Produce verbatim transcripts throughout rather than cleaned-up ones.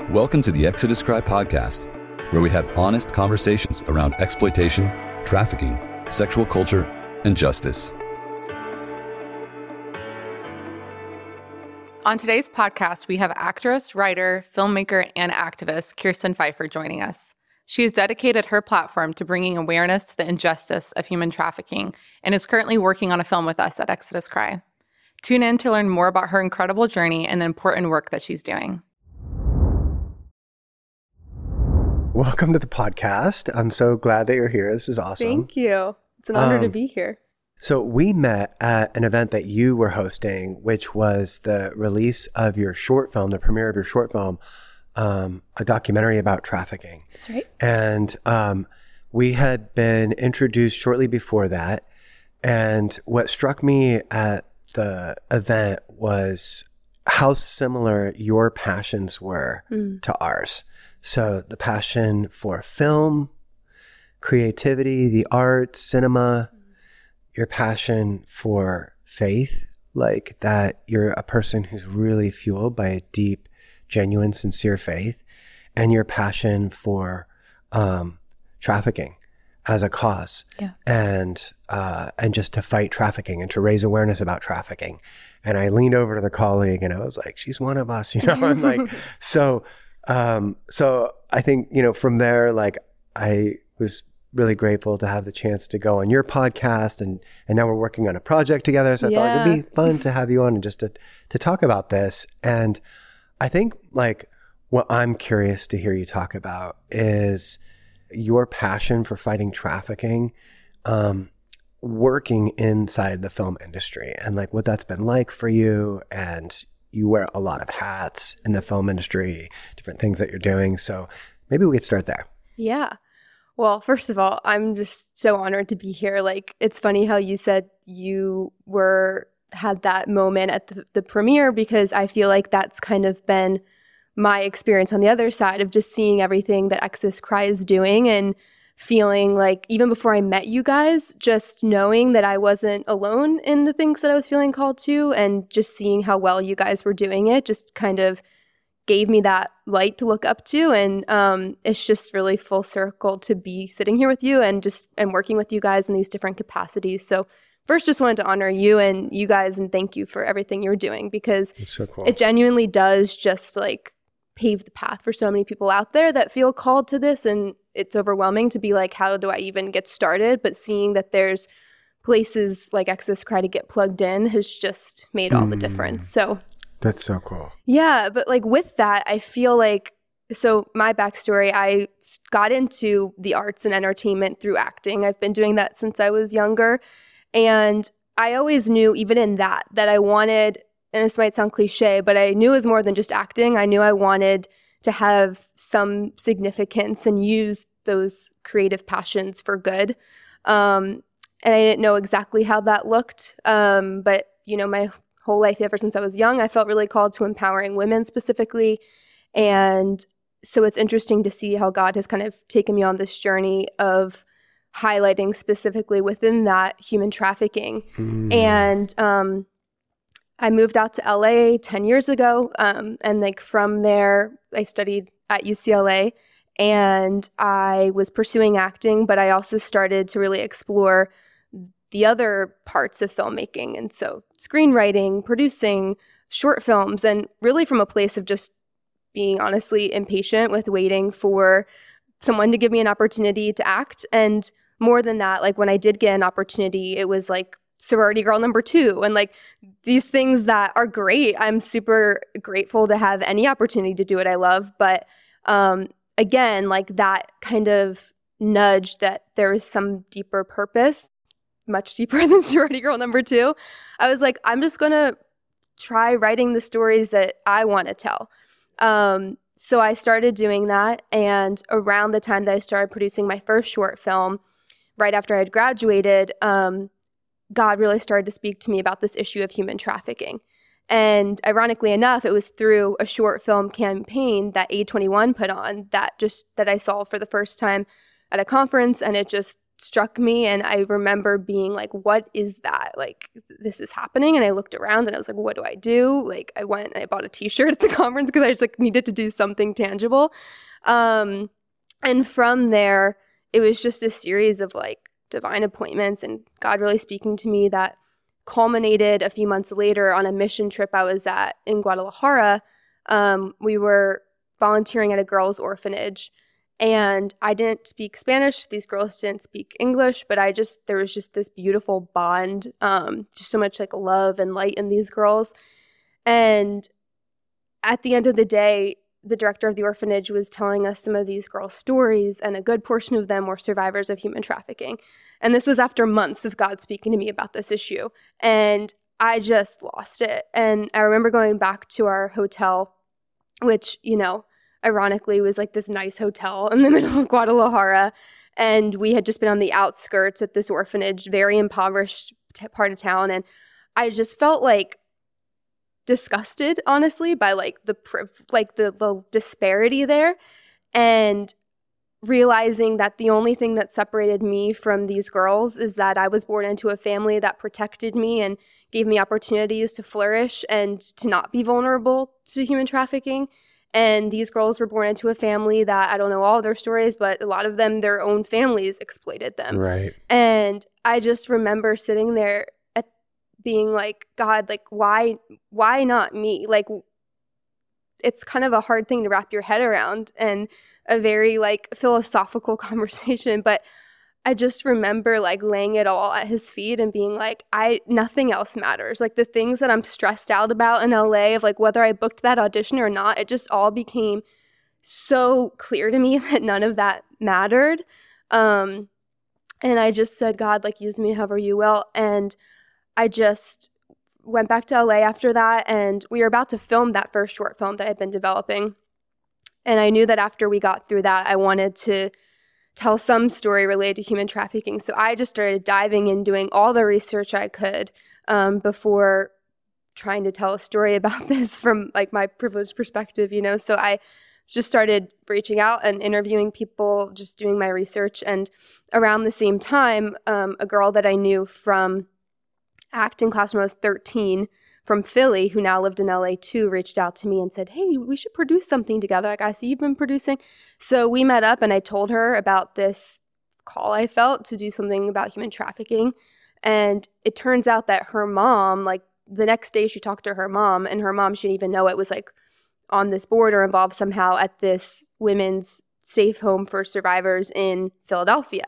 Welcome to the Exodus Cry podcast, where we have honest conversations around exploitation, trafficking, sexual culture, and justice. On today's podcast, we have actress, writer, filmmaker, and activist Kirsten Pfeiffer joining us. She has dedicated her platform to bringing awareness to the injustice of human trafficking and is currently working on a film with us at Exodus Cry. Tune in to learn more about her incredible journey and the important work that she's doing. Welcome to the podcast. I'm so glad that you're here. This is awesome. Thank you. It's an honor um, to be here. So we met at an event that you were hosting, which was the release of your short film, the premiere of your short film, um, a documentary about trafficking. That's right. And um, we had been introduced shortly before that. And what struck me at the event was how similar your passions were mm. to ours. So the passion for film, creativity, the arts, cinema, your passion for faith, like that you're a person who's really fueled by a deep, genuine, sincere faith, and your passion for um, trafficking as a cause, yeah. and uh, and just to fight trafficking and to raise awareness about trafficking. And I leaned over to the colleague and I was like, she's one of us, you know, and like, so, um, so I think, you know, from there, like I was really grateful to have the chance to go on your podcast, and, and now we're working on a project together. So I yeah. thought it'd be fun to have you on and just to, to talk about this. And I think like what I'm curious to hear you talk about is your passion for fighting trafficking, um, working inside the film industry, and like what that's been like for you. And you wear a lot of hats in the film industry, different things that you're doing. So maybe we could start there. Yeah. Well, first of all, I'm just so honored to be here. Like, it's funny how you said you were had that moment at the, the premiere, because I feel like that's kind of been my experience on the other side of just seeing everything that Exodus Cry is doing, and feeling like even before I met you guys, just knowing that I wasn't alone in the things that I was feeling called to, and just seeing how well you guys were doing it just kind of gave me that light to look up to. And um, it's just really full circle to be sitting here with you and just and working with you guys in these different capacities. So first, just wanted to honor you and you guys and thank you for everything you're doing, because It's so cool. It genuinely does just like pave the path for so many people out there that feel called to this. And it's overwhelming to be like, how do I even get started? But seeing that there's places like Exodus Cry to get plugged in has just made all mm. the difference. So that's so cool. Yeah. But like with that, I feel like, so my backstory, I got into the arts and entertainment through acting. I've been doing that since I was younger. And I always knew, even in that, that I wanted, and this might sound cliche, but I knew it was more than just acting. I knew I wanted to have some significance and use those creative passions for good. Um, and I didn't know exactly how that looked. Um, but, you know, my whole life, ever since I was young, I felt really called to empowering women specifically. And so it's interesting to see how God has kind of taken me on this journey of highlighting specifically within that human trafficking. Mm. And um, I moved out to L A ten years ago. Um, and like from there, I studied at U C L A, and I was pursuing acting, but I also started to really explore the other parts of filmmaking. And so screenwriting, producing short films, and really from a place of just being honestly impatient with waiting for someone to give me an opportunity to act. And more than that, like when I did get an opportunity, it was like sorority girl number two, and like these things that are great. I'm super grateful to have any opportunity to do what I love. But um, again, like that kind of nudge that there is some deeper purpose, much deeper than sorority girl number two. I was like, I'm just going to try writing the stories that I want to tell. Um, so I started doing that. And around the time that I started producing my first short film, right after I had graduated, um, God really started to speak to me about this issue of human trafficking. And ironically enough, it was through a short film campaign that A twenty-one put on that just that I saw for the first time at a conference, and it just struck me. And I remember being like, what is that? Like, this is happening. And I looked around and I was like, what do I do? Like, I went and I bought a t-shirt at the conference because I just like needed to do something tangible. Um, and from there, it was just a series of like divine appointments and God really speaking to me that culminated a few months later on a mission trip I was at in Guadalajara. Um, we were volunteering at a girls' orphanage. And I didn't speak Spanish. These girls didn't speak English, but I just, there was just this beautiful bond, um, just so much like love and light in these girls. And at the end of the day, the director of the orphanage was telling us some of these girls' stories, and a good portion of them were survivors of human trafficking. And this was after months of God speaking to me about this issue. And I just lost it. And I remember going back to our hotel, which, you know, ironically was like this nice hotel in the middle of Guadalajara. And we had just been on the outskirts at this orphanage, very impoverished t- part of town. And I just felt like disgusted, honestly, by like the like the, the disparity there, and realizing that the only thing that separated me from these girls is that I was born into a family that protected me and gave me opportunities to flourish and to not be vulnerable to human trafficking. And these girls were born into a family that, I don't know all of their stories, but a lot of them, their own families exploited them. Right. And I just remember sitting there at being like, God, like, why, why not me? Like, it's kind of a hard thing to wrap your head around and a very like philosophical conversation. But I just remember like laying it all at his feet and being like, I, nothing else matters. Like the things that I'm stressed out about in L A of like whether I booked that audition or not, it just all became so clear to me that none of that mattered. Um, and I just said, God, like use me however you will. And I just went back to L A after that, and we were about to film that first short film that I'd been developing. And I knew that after we got through that, I wanted to tell some story related to human trafficking. So I just started diving in, doing all the research I could um, before trying to tell a story about this from like my privileged perspective, you know? So I just started reaching out and interviewing people, just doing my research. And around the same time, um, a girl that I knew from acting class when I was thirteen from Philly, who now lived in L A too, reached out to me and said, hey, we should produce something together. Like, I see you've been producing. So we met up and I told her about this call I felt to do something about human trafficking. And it turns out that her mom, like the next day she talked to her mom, and her mom, she didn't even know it, was like on this board or involved somehow at this women's safe home for survivors in Philadelphia.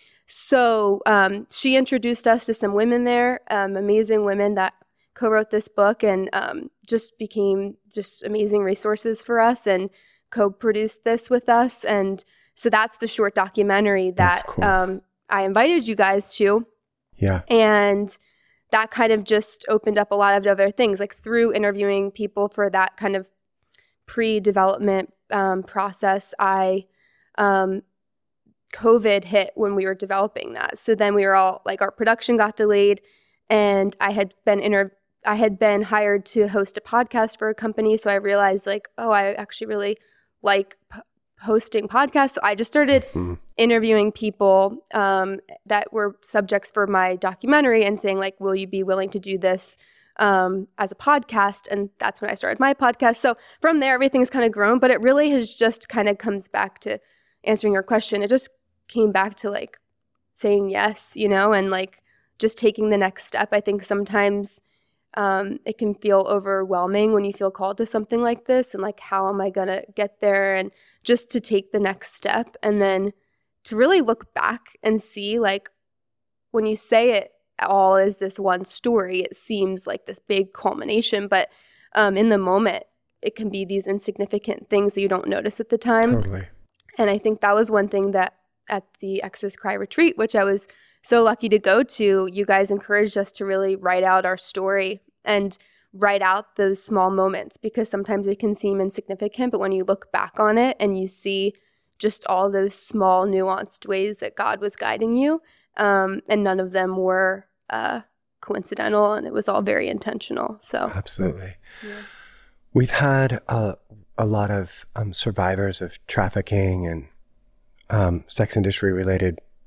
So um, she introduced us to some women there, um, amazing women that co-wrote this book and um, just became just amazing resources for us and co-produced this with us. And so that's the short documentary that cool. um, I invited you guys to. Yeah. And that kind of just opened up a lot of other things, like through interviewing people for that kind of pre-development um, process. I um, COVID hit when we were developing that. So then we were all like, our production got delayed, and I had been inter- I had been hired to host a podcast for a company. So I realized like, oh, I actually really like p- hosting podcasts. So I just started mm-hmm. interviewing people um, that were subjects for my documentary and saying like, will you be willing to do this um, as a podcast? And that's when I started my podcast. So from there, everything's kind of grown, but it really has just kind of comes back to answering your question. It just came back to like saying yes, you know, and like just taking the next step. I think sometimes um, it can feel overwhelming when you feel called to something like this, and like, how am I going to get there? And just to take the next step, and then to really look back and see, like, when you say it all as this one story, it seems like this big culmination, but um, in the moment, it can be these insignificant things that you don't notice at the time. Totally. And I think that was one thing that at the Exodus Cry retreat, which I was so lucky to go to, you guys encouraged us to really write out our story and write out those small moments, because sometimes it can seem insignificant, but when you look back on it and you see just all those small nuanced ways that God was guiding you, um, and none of them were uh, coincidental, and it was all very intentional. So absolutely. Yeah. We've had a, a lot of um, survivors of trafficking and um, sex industry related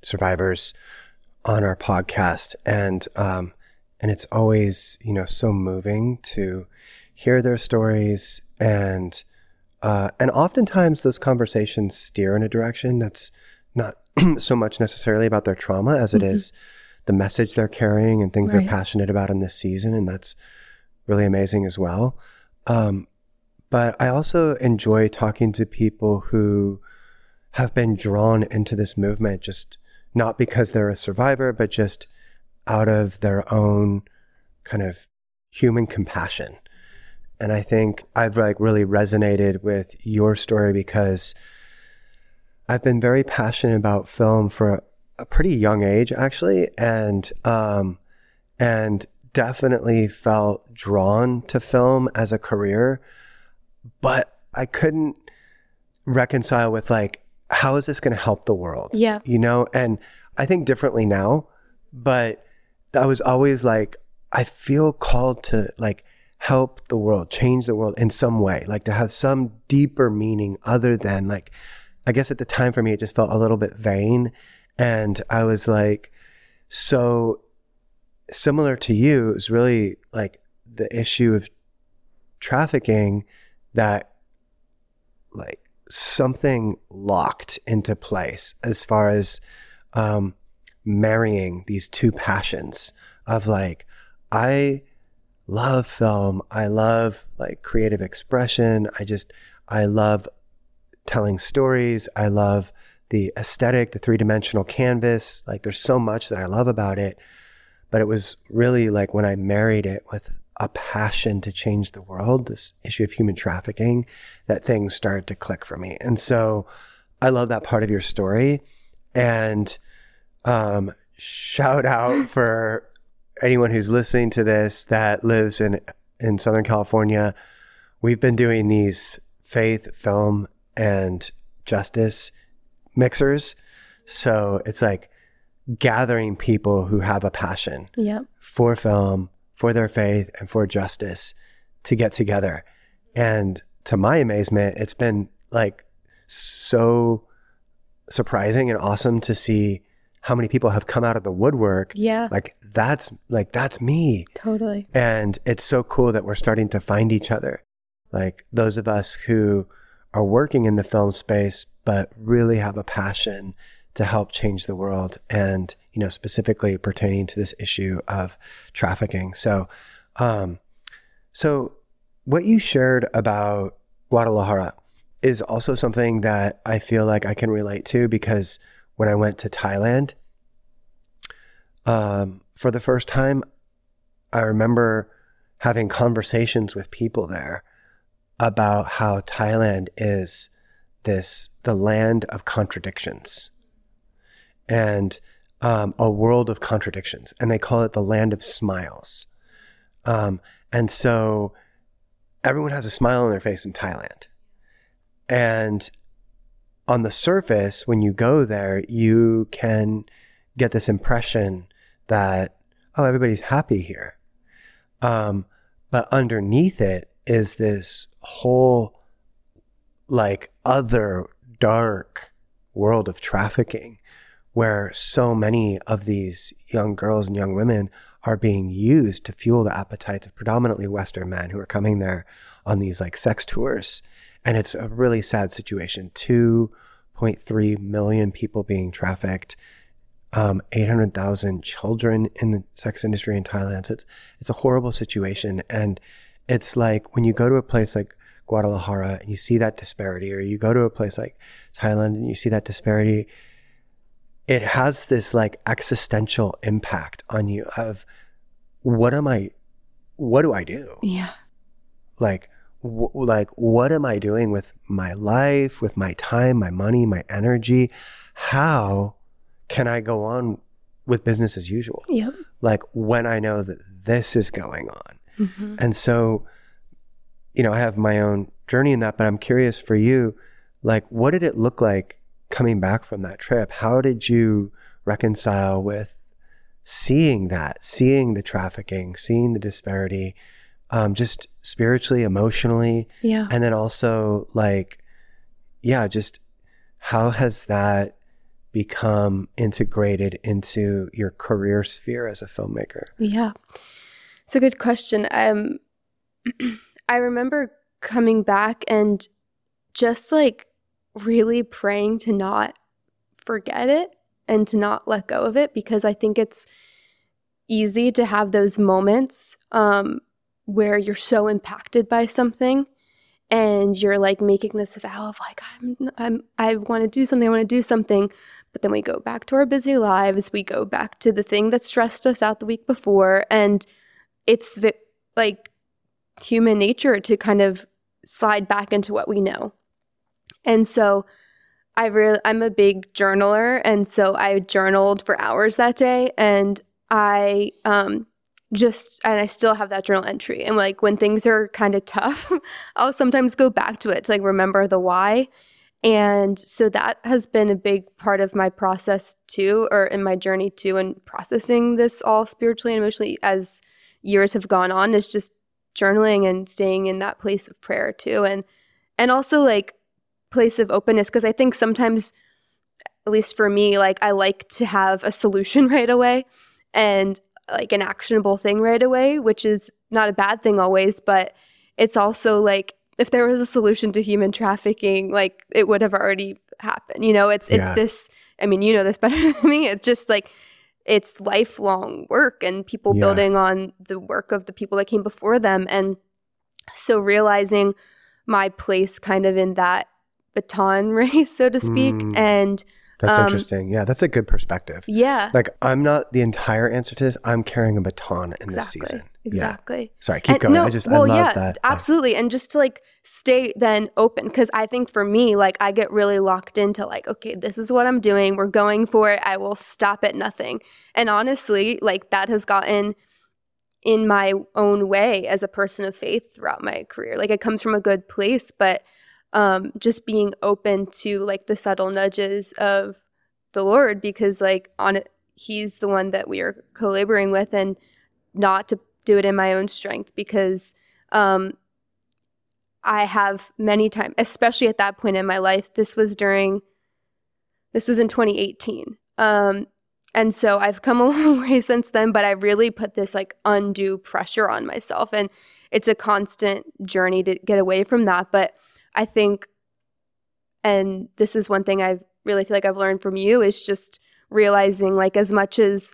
survivors on our podcast. And, um, and it's always, you know, so moving to hear their stories. And, uh, and oftentimes those conversations steer in a direction that's not so much necessarily about their trauma as it mm-hmm. is the message they're carrying and things right. they're passionate about in this season. And that's really amazing as well. Um, but I also enjoy talking to people who have been drawn into this movement, just not because they're a survivor, but just out of their own kind of human compassion. And I think I've like really resonated with your story because I've been very passionate about film for a pretty young age, actually, and um, and definitely felt drawn to film as a career, but I couldn't reconcile with like, how is this going to help the world? Yeah, you know, and I think differently now, but I was always like, I feel called to like help the world, change the world in some way, like to have some deeper meaning other than like, I guess at the time for me, it just felt a little bit vain. And I was like, so similar to you, it was really like the issue of trafficking that like something locked into place as far as um, marrying these two passions of like, I love film. I love like creative expression. I just, I love telling stories. I love the aesthetic, the three-dimensional canvas. Like there's so much that I love about it. But it was really like when I married it with a passion to change the world, this issue of human trafficking, that things started to click for me. And so I love that part of your story. And um, shout out for anyone who's listening to this that lives in, in Southern California. We've been doing these faith, film, and justice mixers. So it's like gathering people who have a passion yep. for film, for their faith, and for justice to get together. And to my amazement, it's been like so surprising and awesome to see how many people have come out of the woodwork. Yeah. Like that's like, that's me. Totally. And it's so cool that we're starting to find each other. Like those of us who are working in the film space, but really have a passion to help change the world. And, you know, specifically pertaining to this issue of trafficking. So, um, so what you shared about Guadalajara is also something that I feel like I can relate to, because when I went to Thailand, um, for the first time, I remember having conversations with people there about how Thailand is this, the land of contradictions and um, a world of contradictions. And they call it the land of smiles. Um, and so everyone has a smile on their face in Thailand. And on the surface, when you go there, you can get this impression that, oh, everybody's happy here. Um, but underneath it is this whole like other dark world of trafficking, where so many of these young girls and young women are being used to fuel the appetites of predominantly Western men who are coming there on these like sex tours. And it's a really sad situation. two point three million people being trafficked, um, eight hundred thousand children in the sex industry in Thailand. So it's, it's a horrible situation. And it's like when you go to a place like Guadalajara and you see that disparity, or you go to a place like Thailand and you see that disparity, it has this like existential impact on you of what am I, what do I do? Yeah. Like, w- like, what am I doing with my life, with my time, my money, my energy? How can I go on with business as usual? Yep. Like when I know that this is going on. Mm-hmm. And so, you know, I have my own journey in that, but I'm curious for you, like, what did it look like coming back from that trip? How did you reconcile with seeing that, seeing the trafficking, seeing the disparity, um, just spiritually, emotionally? Yeah. And then also like, yeah, just how has that become integrated into your career sphere as a filmmaker? Yeah, it's a good question. Um, I remember coming back and just like really praying to not forget it and to not let go of it, because I think it's easy to have those moments um, where you're so impacted by something and you're like making this vow of like, I'm, I'm, I want to do something, I want to do something. But then we go back to our busy lives. We go back to the thing that stressed us out the week before. And it's vi- like human nature to kind of slide back into what we know. And so I really, I'm a big journaler. And so I journaled for hours that day. And I, um, just, and I still have that journal entry. And like when things are kind of tough, I'll sometimes go back to it to like remember the why. And so that has been a big part of my process too, or in my journey too, and processing this all spiritually and emotionally as years have gone on, is just journaling and staying in that place of prayer too. And, and also like place of openness. Because I think sometimes, at least for me, like I like to have a solution right away and like an actionable thing right away, which is not a bad thing always, but it's also like, if there was a solution to human trafficking, like it would have already happened. You know, it's it's Yeah. this, I mean, you know this better than me. It's just like, it's lifelong work and people Yeah. building on the work of the people that came before them. And so realizing my place kind of in that baton race, so to speak. Mm. And That's um, interesting. Yeah, that's a good perspective. yeah, Like I'm not the entire answer to this. I'm carrying a baton in exactly. this season. Exactly. Yeah. Sorry, keep And going. no, I just well, I love yeah, that. absolutely. And just to like stay then open, because I think for me, like I get really locked into like, okay, this is what I'm doing. We're going for it. I will stop at nothing. And honestly, like that has gotten in my own way as a person of faith throughout my career. Like it comes from a good place, but um, just being open to like the subtle nudges of the Lord, because like on it, He's the one that we are co-laboring with, and not to do it in my own strength, because um, I have many times, especially at that point in my life, this was during, this was in twenty eighteen. Um, and so I've come a long way since then, but I really put this like undue pressure on myself, and it's a constant journey to get away from that. But I think, and this is one thing I really feel like I've learned from you, is just realizing like as much as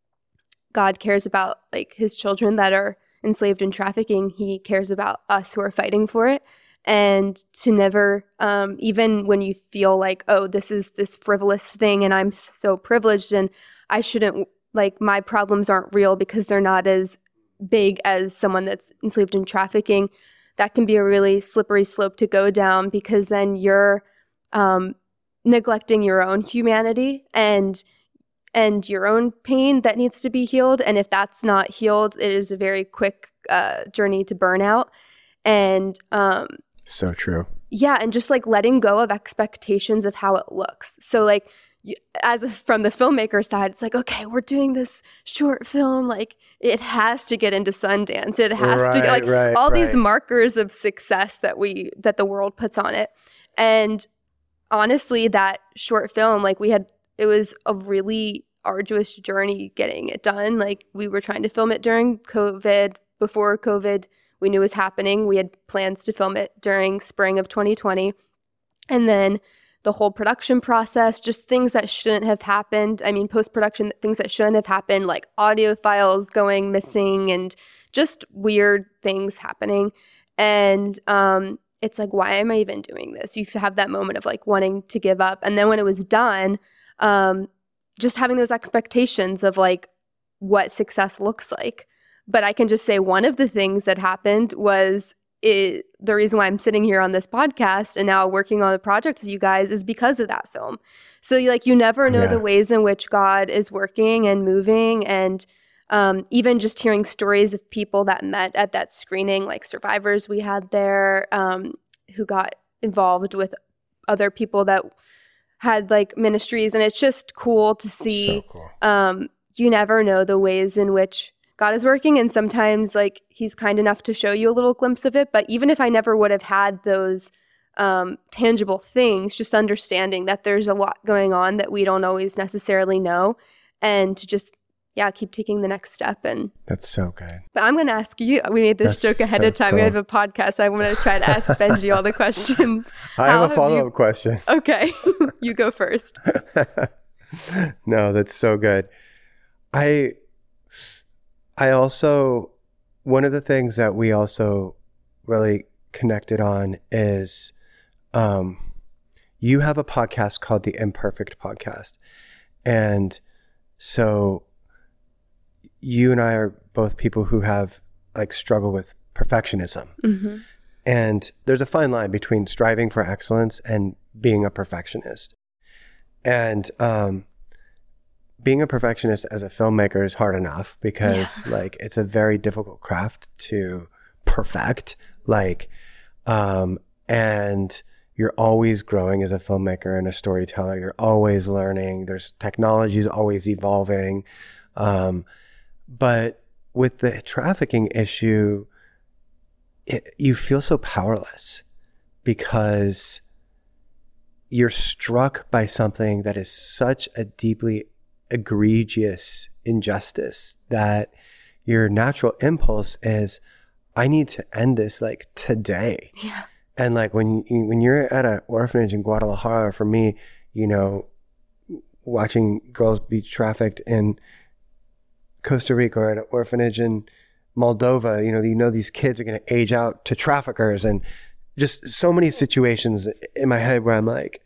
God cares about like his children that are enslaved in trafficking, he cares about us who are fighting for it. And to never, um, even when you feel like, oh, this is this frivolous thing and I'm so privileged and I shouldn't, like my problems aren't real because they're not as big as someone that's enslaved in trafficking, that can be a really slippery slope to go down, because then you're um, neglecting your own humanity and and your own pain that needs to be healed. And if that's not healed, it is a very quick uh, journey to burnout. And um, So true. yeah, and just like letting go of expectations of how it looks. So like you, as a, from the filmmaker side, it's like, okay, we're doing this short film, like it has to get into Sundance. It has Right, to get like right, all right. these markers of success that we that the world puts on it. And honestly, that short film, like we had, it was a really arduous journey getting it done. Like we were trying to film it during COVID. Before COVID, we knew was happening. We had plans to film it during spring of twenty twenty. And then the whole production process, just things that shouldn't have happened. I mean, post-production, things that shouldn't have happened, like audio files going missing and just weird things happening. And um, it's like, why am I even doing this? You have that moment of like wanting to give up. And then when it was done, um, just having those expectations of like what success looks like. But I can just say one of the things that happened was it, the reason why I'm sitting here on this podcast and now working on a project with you guys is because of that film. So you, like, you never know Yeah. the ways in which God is working and moving. And um, even just hearing stories of people that met at that screening, like survivors we had there, um, who got involved with other people that had like ministries. And it's just cool to see. So cool. Um, you never know the ways in which God is working. And sometimes like he's kind enough to show you a little glimpse of it. But even if I never would have had those um, tangible things, just understanding that there's a lot going on that we don't always necessarily know, and to just, yeah, keep taking the next step. And that's so good. But I'm going to ask you, we made this that's joke ahead so of time. Cool. We have a podcast. So I'm going to try to ask Benji all the questions. I How have a follow-up you... question. Okay. You go first. No, that's so good. I, I also, one of the things that we also really connected on is, um, you have a podcast called The Imperfect Podcast. And so you and I are both people who have like struggle with perfectionism. Mm-hmm. And there's a fine line between striving for excellence and being a perfectionist. And um, being a perfectionist as a filmmaker is hard enough because yeah. like it's a very difficult craft to perfect. Like, um, and you're always growing as a filmmaker and a storyteller. You're always learning. There's technology is always evolving. Um, but with the trafficking issue, it, you feel so powerless because you're struck by something that is such a deeply egregious injustice that your natural impulse is, I need to end this like today. Yeah. And like when you, when you're at an orphanage in Guadalajara, for me, you know, watching girls be trafficked in Costa Rica or at an orphanage in Moldova, you know, you know these kids are going to age out to traffickers, and just so many situations in my head where I'm like,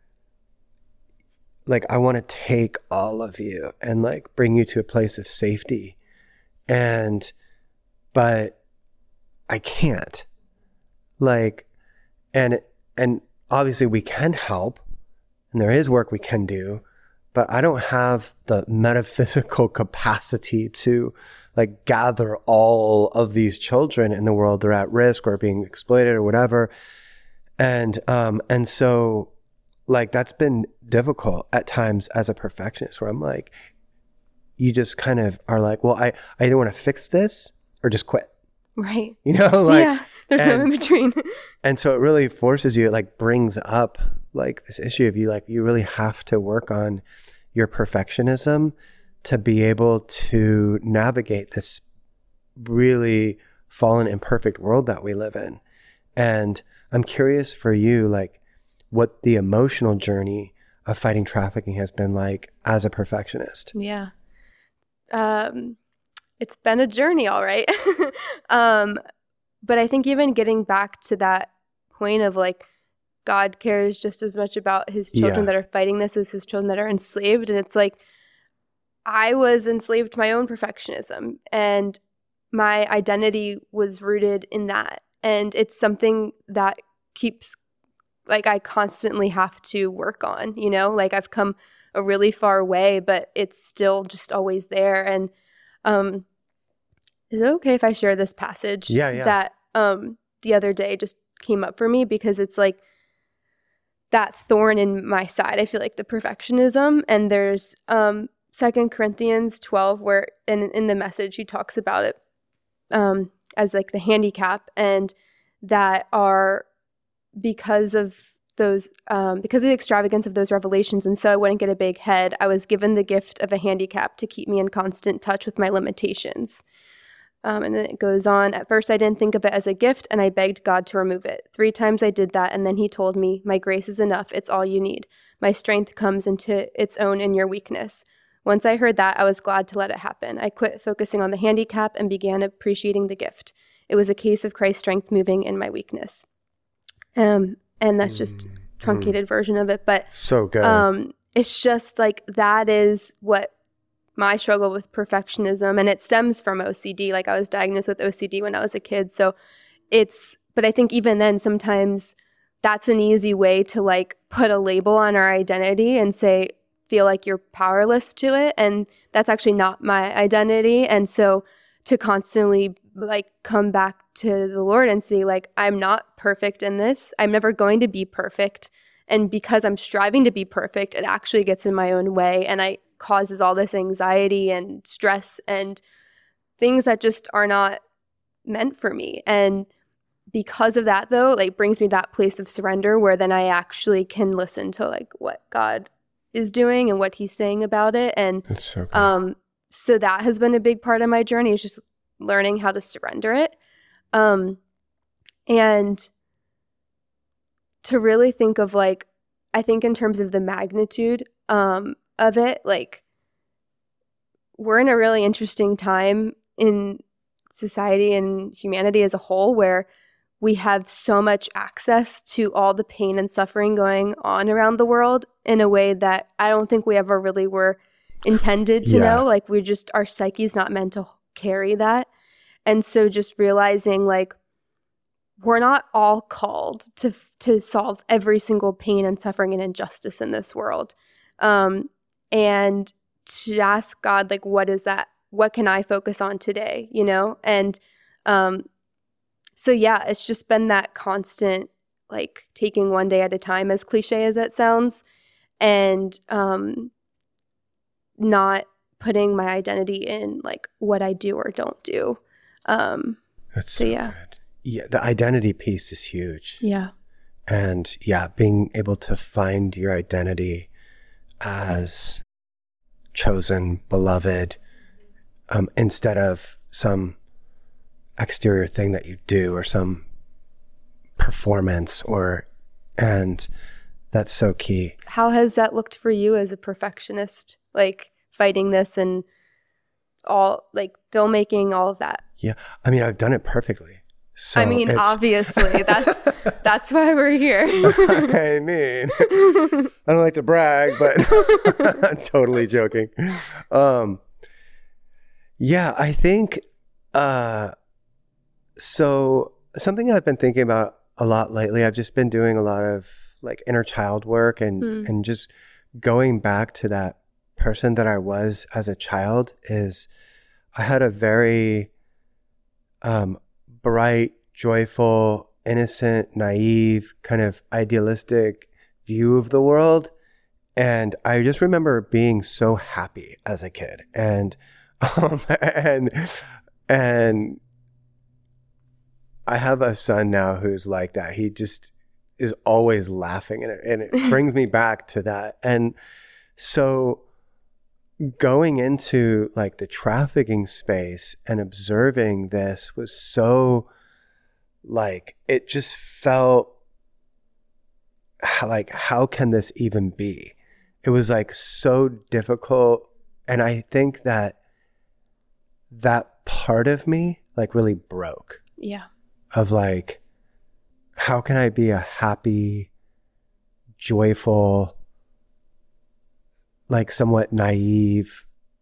like I want to take all of you and like bring you to a place of safety, and but I can't, like. And and obviously we can help, and there is work we can do, but I don't have the metaphysical capacity to like gather all of these children in the world that are at risk or being exploited or whatever. And um and so like that's been difficult at times as a perfectionist, where I'm like, you just kind of are like, well, I, I either want to fix this or just quit. Right. You know, like yeah. There's and, no in between. And so it really forces you, it like brings up like this issue of you, like you really have to work on your perfectionism to be able to navigate this really fallen, imperfect world that we live in. And I'm curious for you, like what the emotional journey of fighting trafficking has been like as a perfectionist. Yeah. Um, it's been a journey, all right. um, But I think even getting back to that point of like, God cares just as much about his children yeah. that are fighting this as his children that are enslaved. And it's like, I was enslaved to my own perfectionism, and my identity was rooted in that. And it's something that keeps, like, I constantly have to work on, you know, like I've come a really far way, but it's still just always there. And, um, is it okay if I share this passage yeah, yeah. that um, the other day just came up for me, because it's like that thorn in my side. I feel like the perfectionism, and there's um, Second Corinthians twelve where in, in the Message he talks about it um, as like the handicap, and that are because of those, um, because of the extravagance of those revelations, and so I wouldn't get a big head, I was given the gift of a handicap to keep me in constant touch with my limitations. Um, and then it goes on. At first, I didn't think of it as a gift, and I begged God to remove it. Three times I did that, and then he told me, my grace is enough. It's all you need. My strength comes into its own in your weakness. Once I heard that, I was glad to let it happen. I quit focusing on the handicap and began appreciating the gift. It was a case of Christ's strength moving in my weakness. Um, and that's just mm, truncated mm. version of it. But so good. Um, it's just like that is what my struggle with perfectionism, and it stems from O C D. Like I was diagnosed with O C D when I was a kid. So it's, but I think even then sometimes that's an easy way to like put a label on our identity and say, feel like you're powerless to it. And that's actually not my identity. And so to constantly like come back to the Lord and say like, I'm not perfect in this. I'm never going to be perfect. And because I'm striving to be perfect, it actually gets in my own way. And I causes all this anxiety and stress and things that just are not meant for me. And because of that, though, like brings me to that place of surrender where then I actually can listen to like what God is doing and what he's saying about it. And That's so good. um, so that has been a big part of my journey, is just learning how to surrender it. Um, and to really think of like, I think in terms of the magnitude um, of it, like we're in a really interesting time in society and humanity as a whole where we have so much access to all the pain and suffering going on around the world in a way that I don't think we ever really were intended to Yeah. know. Like we just, our psyche's not meant to carry that. And so just realizing like we're not all called to to solve every single pain and suffering and injustice in this world. Um, and to ask God, like, what is that? What can I focus on today? You know? And um, so, yeah, it's just been that constant, like taking one day at a time, as cliche as that sounds, and um, not putting my identity in like what I do or don't do. Um, That's so, so yeah. good. Yeah, the identity piece is huge. Yeah. And yeah, being able to find your identity as chosen, beloved, um, instead of some exterior thing that you do or some performance or, and that's so key. How has that looked for you as a perfectionist, like fighting this and all, like filmmaking, all of that? Yeah. I mean, I've done it perfectly. So I mean, it's- obviously, that's that's why we're here. I mean, I don't like to brag, but I'm totally joking. Um, yeah, I think, uh, so something I've been thinking about a lot lately, I've just been doing a lot of like inner child work and, Mm. and just going back to that person that I was as a child is I had a very, um, bright, joyful, innocent, naive, kind of idealistic view of the world. And I just remember being so happy as a kid. And, um, and, and I have a son now who's like that. He just is always laughing and it, and it brings me back to that. And so going into like the trafficking space and observing this was so like, it just felt like, how can this even be? It was like so difficult. And I think that that part of me like really broke Yeah. of like, how can I be a happy, joyful, like somewhat naive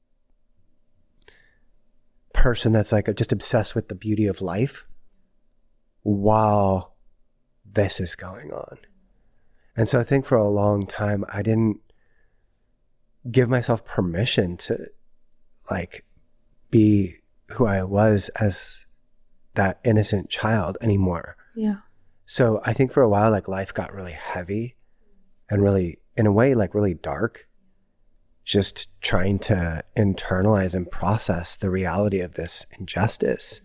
person that's like just obsessed with the beauty of life while this is going on. And so I think for a long time, I didn't give myself permission to like be who I was as that innocent child anymore. Yeah. So I think for a while, like life got really heavy and really, in a way, like really dark. Just trying to internalize and process the reality of this injustice.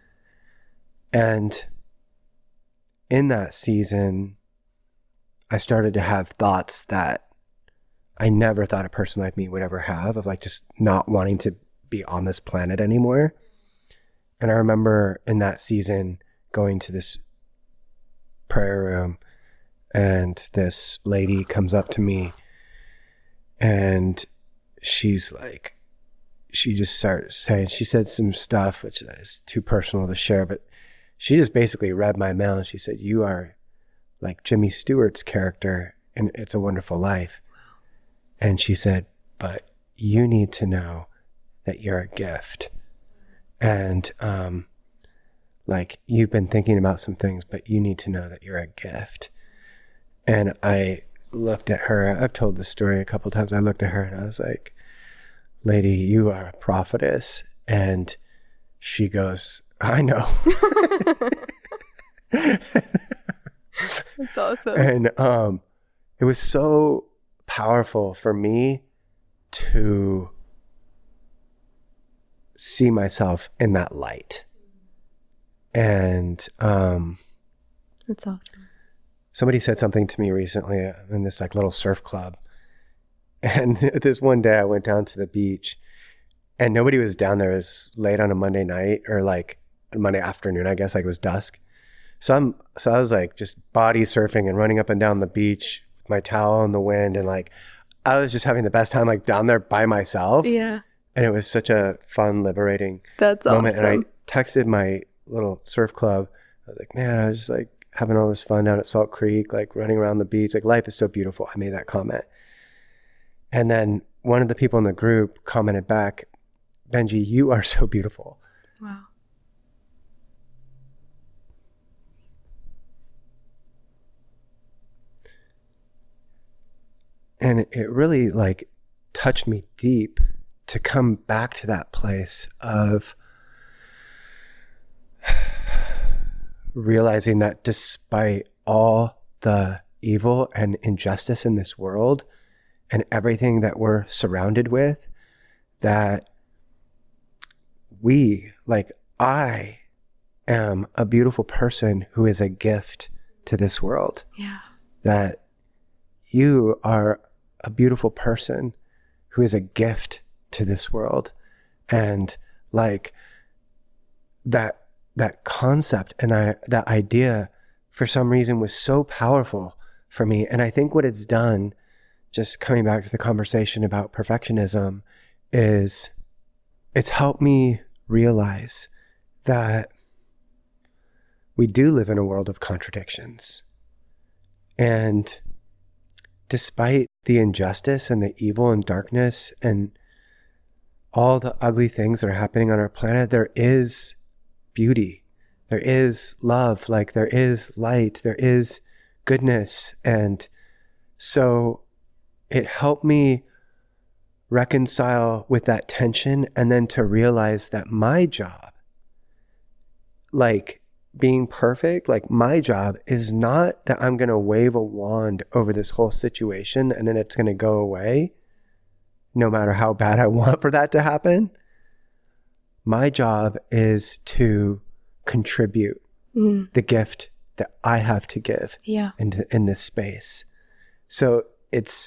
And in that season, I started to have thoughts that I never thought a person like me would ever have, of like just not wanting to be on this planet anymore. And I remember in that season going to this prayer room and this lady comes up to me and she's like, she just starts saying, she said some stuff which is too personal to share, but she just basically read my mail and she said, you are like Jimmy Stewart's character in It's a Wonderful Life. And she said, but you need to know that you're a gift. And um, like, you've been thinking about some things, but you need to know that you're a gift. And I looked at her. I've told this story a couple of times. I looked at her and I was like, lady, you are a prophetess. And she goes, I know. That's awesome. And um, it was so powerful for me to see myself in that light. And um, That's awesome. Somebody said something to me recently in this like little surf club. And this one day I went down to the beach and nobody was down there. It was late on a Monday night or like Monday afternoon, I guess, like it was dusk. So I'm, so I was like just body surfing and running up and down the beach with my towel in the wind. And like, I was just having the best time like down there by myself. Yeah. And it was such a fun, liberating That's moment. awesome. And I texted my little surf club. I was like, man, I was just like having all this fun down at Salt Creek, like running around the beach. Like life is so beautiful. I made that comment. And then one of the people in the group commented back, Benji, you are so beautiful. Wow. And it really like touched me deep to come back to that place of realizing that despite all the evil and injustice in this world and everything that we're surrounded with, that we, like I am a beautiful person who is a gift to this world. Yeah. That you are a beautiful person who is a gift to this world. And like that, that concept and I, that idea for some reason was so powerful for me. And I think what it's done, just coming back to the conversation about perfectionism, is it's helped me realize that we do live in a world of contradictions. And despite the injustice and the evil and darkness and all the ugly things that are happening on our planet, there is beauty. There is love. Like there is light. There is goodness. And so it helped me reconcile with that tension and then to realize that my job, like being perfect, like my job is not that I'm going to wave a wand over this whole situation and then it's going to go away, no matter how bad I want for that to happen. My job is to contribute mm. the gift that I have to give yeah. in, in this space. So it's,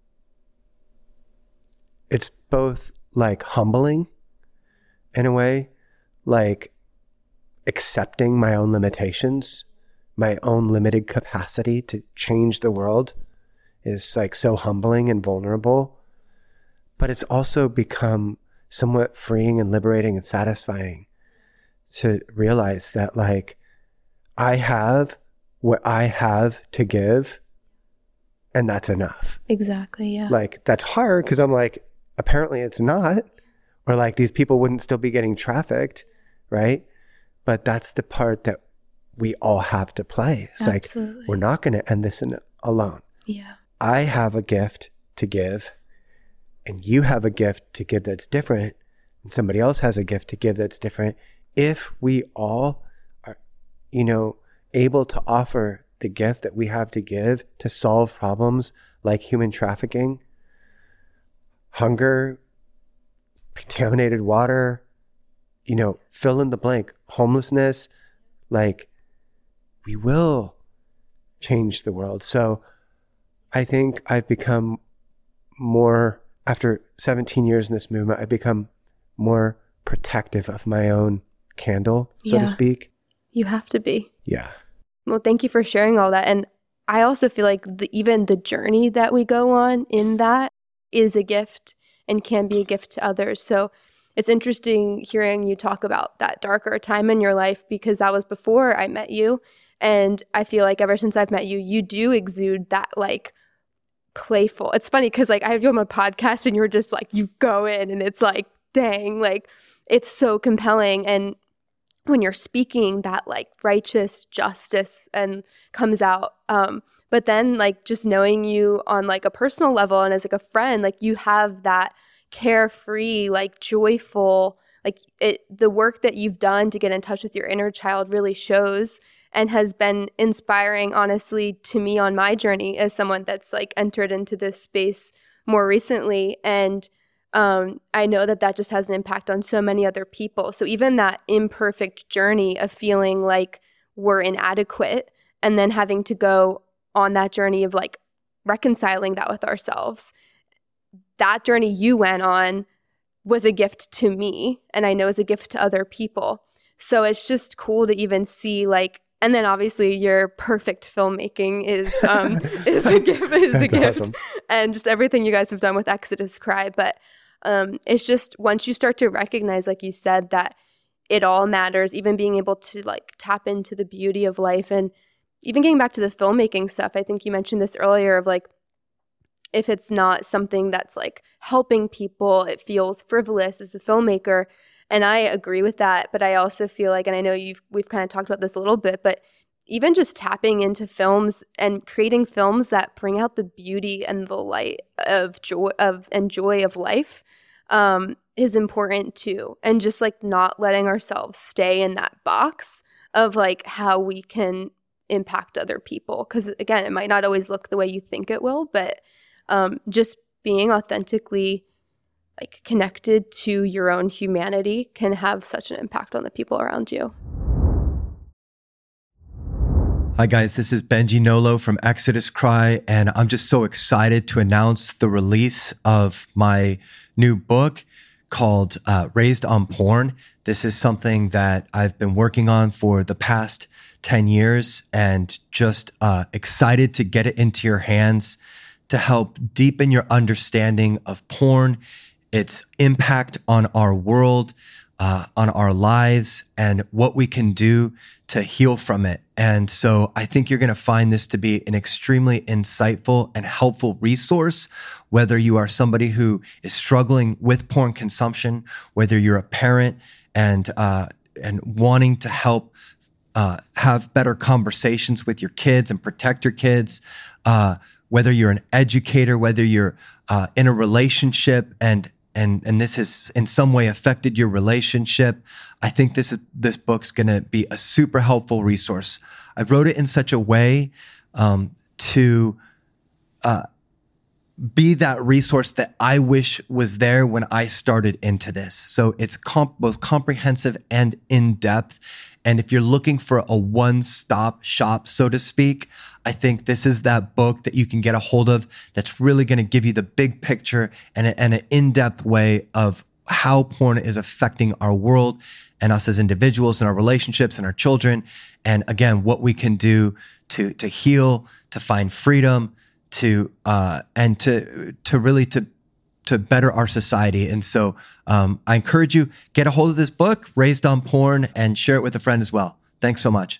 it's both like humbling in a way, like accepting my own limitations, my own limited capacity to change the world is like so humbling and vulnerable. But it's also become somewhat freeing and liberating and satisfying to realize that like I have what I have to give and that's enough. Exactly, yeah. Like that's hard because I'm like, apparently it's not, or like these people wouldn't still be getting trafficked, right? But that's the part that we all have to play. It's Absolutely. Like, we're not going to end this in, alone. Yeah. I have a gift to give and you have a gift to give that's different and somebody else has a gift to give that's different. If we all are, you know, able to offer the gift that we have to give to solve problems like human trafficking, hunger, contaminated water, you know, fill in the blank, homelessness, like we will change the world. So I think I've become more, after seventeen years in this movement, I've become more protective of my own candle, so yeah. to speak. You have to be. Yeah. Well, thank you for sharing all that. And I also feel like the, even the journey that we go on in that is a gift and can be a gift to others. So it's interesting hearing you talk about that darker time in your life because that was before I met you. And I feel like ever since I've met you, you do exude that like playful. It's funny because like I have you on my podcast and you're just like, you go in and it's like, dang, like it's so compelling. And when you're speaking, that like righteous justice and comes out. Um, but then like just knowing you on like a personal level and as like a friend, like you have that carefree, like joyful, like it, the work that you've done to get in touch with your inner child really shows and has been inspiring, honestly, to me on my journey as someone that's like entered into this space more recently. And um, I know that that just has an impact on so many other people. So even that imperfect journey of feeling like we're inadequate and then having to go on that journey of like reconciling that with ourselves. That journey you went on was a gift to me, and I know is a gift to other people. So it's just cool to even see like, and then obviously your perfect filmmaking is um, is a gift, is That's a gift, awesome. And just everything you guys have done with Exodus Cry. But um, it's just once you start to recognize, like you said, that it all matters, even being able to like tap into the beauty of life, and even getting back to the filmmaking stuff. I think you mentioned this earlier of like, if it's not something that's like helping people, it feels frivolous as a filmmaker. And I agree with that. But I also feel like, and I know you've we've kind of talked about this a little bit, but even just tapping into films and creating films that bring out the beauty and the light of joy of and joy of life um, is important too. And just like not letting ourselves stay in that box of like how we can impact other people. Because again, it might not always look the way you think it will, but um, just being authentically like connected to your own humanity can have such an impact on the people around you. Hi guys, this is Benji Nolo from Exodus Cry, and I'm just so excited to announce the release of my new book called uh, Raised on Porn. This is something that I've been working on for the past ten years, and just uh, excited to get it into your hands to help deepen your understanding of porn, its impact on our world, uh, on our lives, and what we can do to heal from it. And so I think you're going to find this to be an extremely insightful and helpful resource, whether you are somebody who is struggling with porn consumption, whether you're a parent and uh, and wanting to help uh, have better conversations with your kids and protect your kids, uh, whether you're an educator, whether you're uh, in a relationship and and and this has in some way affected your relationship. I think this is, this book's going to be a super helpful resource. I wrote it in such a way um, to uh, be that resource that I wish was there when I started into this. So it's comp- both comprehensive and in-depth. And if you're looking for a one-stop shop, so to speak, I think this is that book that you can get a hold of that's really going to give you the big picture and, a, and an in-depth way of how porn is affecting our world and us as individuals and our relationships and our children. And again, what we can do to, to heal, to find freedom, to, uh, and to, to really to, to better our society. And so um, I encourage you, get a hold of this book, Raised on Porn, and share it with a friend as well. Thanks so much.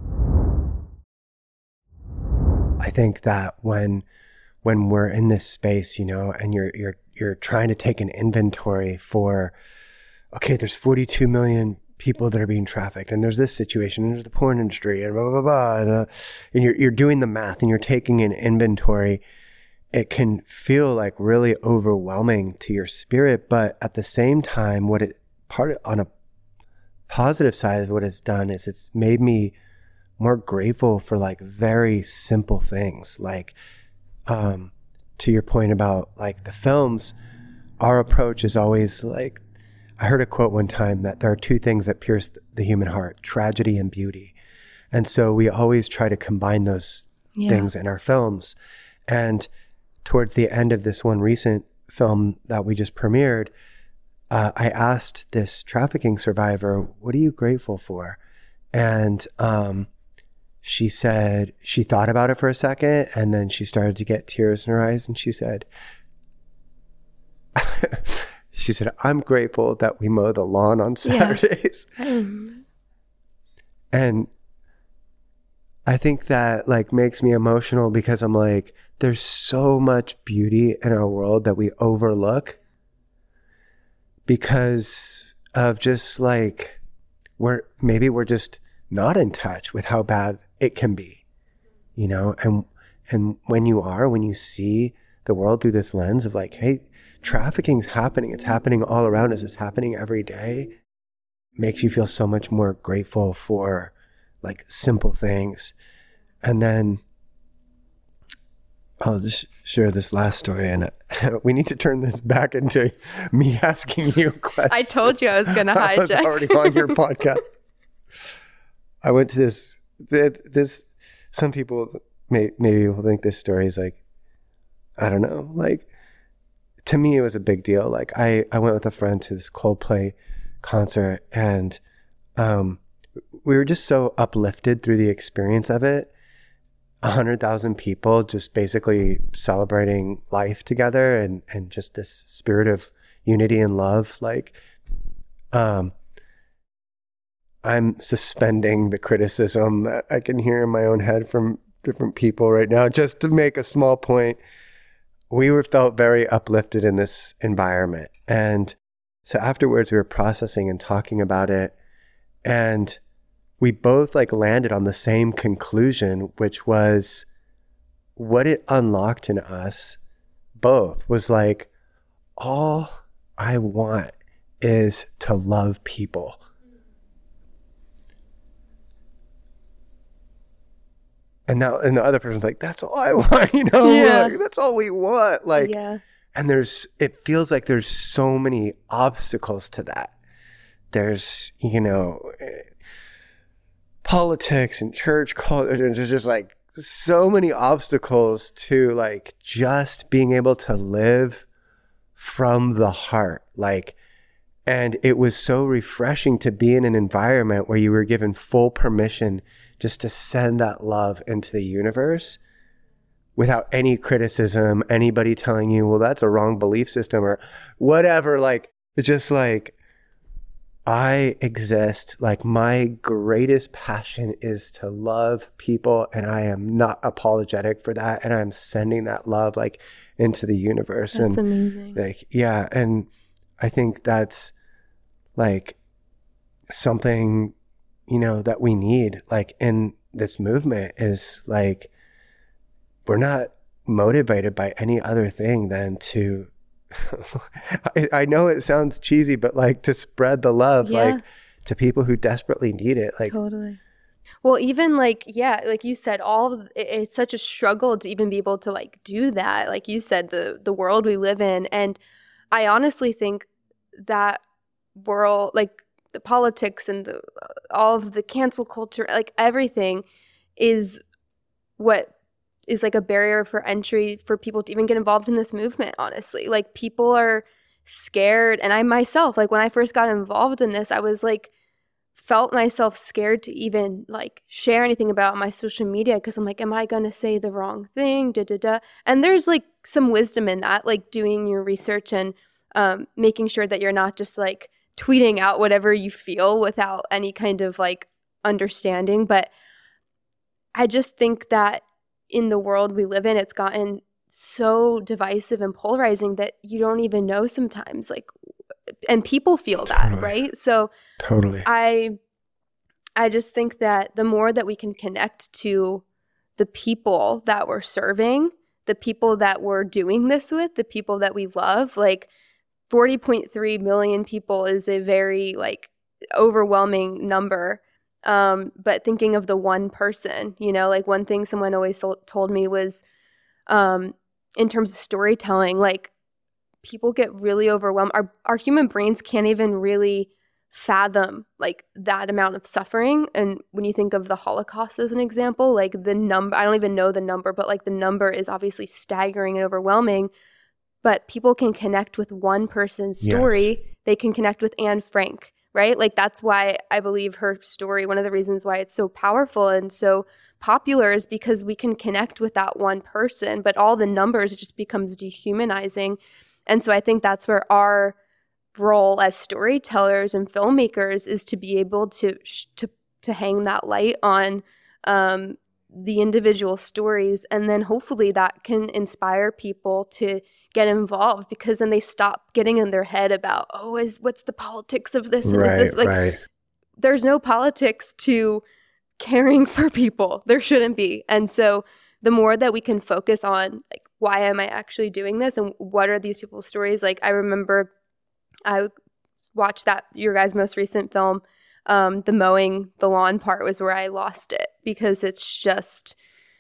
I think that when when we're in this space, you know, and you're you're you're trying to take an inventory for, okay, there's forty-two million people that are being trafficked, and there's this situation, and there's the porn industry, and blah blah blah, and, uh, and you're you're doing the math, and you're taking an inventory. It can feel like really overwhelming to your spirit, but at the same time, what it part of, on a positive side, what it's done is it's made me more grateful for like very simple things. Like um, to your point about like the films, our approach is always like, I heard a quote one time that there are two things that pierce the human heart, tragedy and beauty. And so we always try to combine those yeah. things in our films. And towards the end of this one recent film that we just premiered, uh, I asked this trafficking survivor, what are you grateful for? And um, she said, she thought about it for a second, and then she started to get tears in her eyes, and she said, she said, I'm grateful that we mow the lawn on Saturdays. Yeah. And I think that like makes me emotional because I'm like, there's so much beauty in our world that we overlook because of just like, we're maybe we're just not in touch with how bad it can be, you know? And, and when you are, when you see the world through this lens of like, hey, trafficking's happening. It's happening all around us. It's happening every day. Makes you feel so much more grateful for like simple things. And then I'll just share this last story, and we need to turn this back into me asking you questions. I told you I was going to hijack. I was already on your podcast. I went to this this some people may, maybe will think this story is like, I don't know, like, to me, it was a big deal. Like I, I went with a friend to this Coldplay concert, and um, we were just so uplifted through the experience of it. A hundred thousand people just basically celebrating life together, and, and just this spirit of unity and love. Like, um, I'm suspending the criticism that I can hear in my own head from different people right now, just to make a small point. We were felt very uplifted in this environment. And so afterwards we were processing and talking about it, and we both like landed on the same conclusion, which was what it unlocked in us both was like, all I want is to love people. And now, and the other person's like, that's all I want, you know, Yeah. like, that's all we want. Like, Yeah. and there's, it feels like there's so many obstacles to that. There's, you know, eh, politics and church culture, and there's just like so many obstacles to like just being able to live from the heart. Like, and it was so refreshing to be in an environment where you were given full permission just to send that love into the universe without any criticism, anybody telling you, well, that's a wrong belief system or whatever. Like, it's just like, I exist, like my greatest passion is to love people, and I am not apologetic for that. And I'm sending that love like into the universe. That's and amazing. like, yeah. And I think that's like something, you know, that we need like in this movement is like, we're not motivated by any other thing than to, I, I know it sounds cheesy, but like to spread the love, Yeah. like to people who desperately need it. Like, Totally. Well, even like, yeah, like you said, all of, it, it's such a struggle to even be able to like do that. Like you said, the the world we live in. And I honestly think that world, like the politics and the, all of the cancel culture, like everything is what is like a barrier for entry for people to even get involved in this movement, honestly. Like people are scared. And I myself, like when I first got involved in this, I was like, felt myself scared to even like share anything about it on my social media, because I'm like, am I going to say the wrong thing? Da, da, da. And there's like some wisdom in that, like doing your research and um, making sure that you're not just like tweeting out whatever you feel without any kind of like understanding. But I just think that in the world we live in, it's gotten so divisive and polarizing that you don't even know sometimes, like, and people feel that, Totally. right? So totally. I I just think that the more that we can connect to the people that we're serving, the people that we're doing this with, the people that we love, like forty point three million people is a very like overwhelming number. Um, but thinking of the one person, you know, like one thing someone always told me was um, in terms of storytelling, like people get really overwhelmed. Our our human brains can't even really fathom like that amount of suffering. And when you think of the Holocaust as an example, like the number, I don't even know the number, but like the number is obviously staggering and overwhelming. But people can connect with one person's story. Yes. They can connect with Anne Frank, right? Like that's why I believe her story, one of the reasons why it's so powerful and so popular is because we can connect with that one person, but all the numbers, it just becomes dehumanizing. And so I think that's where our role as storytellers and filmmakers is to be able to to to hang that light on um, the individual stories, and then hopefully that can inspire people to get involved, because then they stop getting in their head about, oh, is what's the politics of this and Right, is this like right. There's no politics to caring for people. There shouldn't be. And so the more that we can focus on like, why am I actually doing this and what are these people's stories? Like I remember I watched that, your guys' most recent film, um, the mowing the lawn part was where I lost it, because it's just,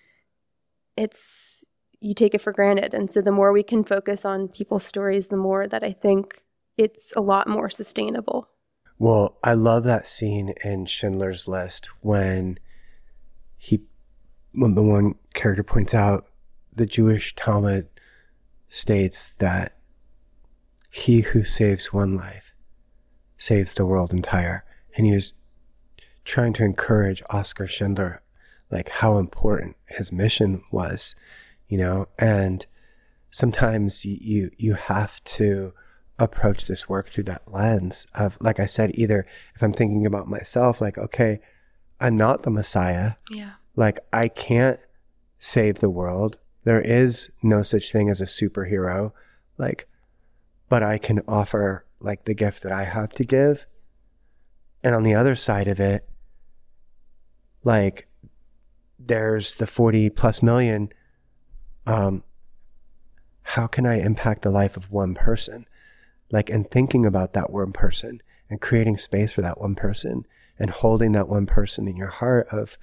it's, you take it for granted. And so the more we can focus on people's stories, the more that I think it's a lot more sustainable. Well, I love that scene in Schindler's List when he when the one character points out, the Jewish Talmud states that he who saves one life saves the world entire. And he was trying to encourage Oskar Schindler, like how important his mission was, you know, and sometimes you, you, you have to approach this work through that lens of, like I said, either if I'm thinking about myself, like, okay, I'm not the Messiah. Yeah. Like I can't save the world. There is no such thing as a superhero, like, but I can offer like the gift that I have to give. And on the other side of it, like there's the forty plus million. Um, how can I impact the life of one person? Like, and thinking about that one person and creating space for that one person and holding that one person in your heart of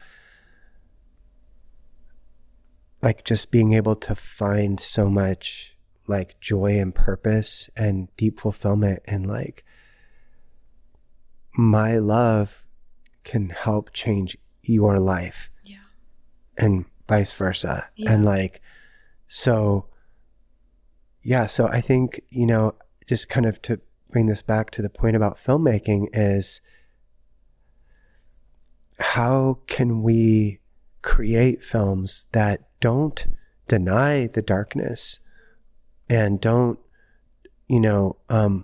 like just being able to find so much like joy and purpose and deep fulfillment and like my love can help change your life. Yeah. And vice versa. Yeah. And like, so yeah, so I think, you know, just kind of to bring this back to the point about filmmaking is how can we create films that don't deny the darkness and don't, you know, um,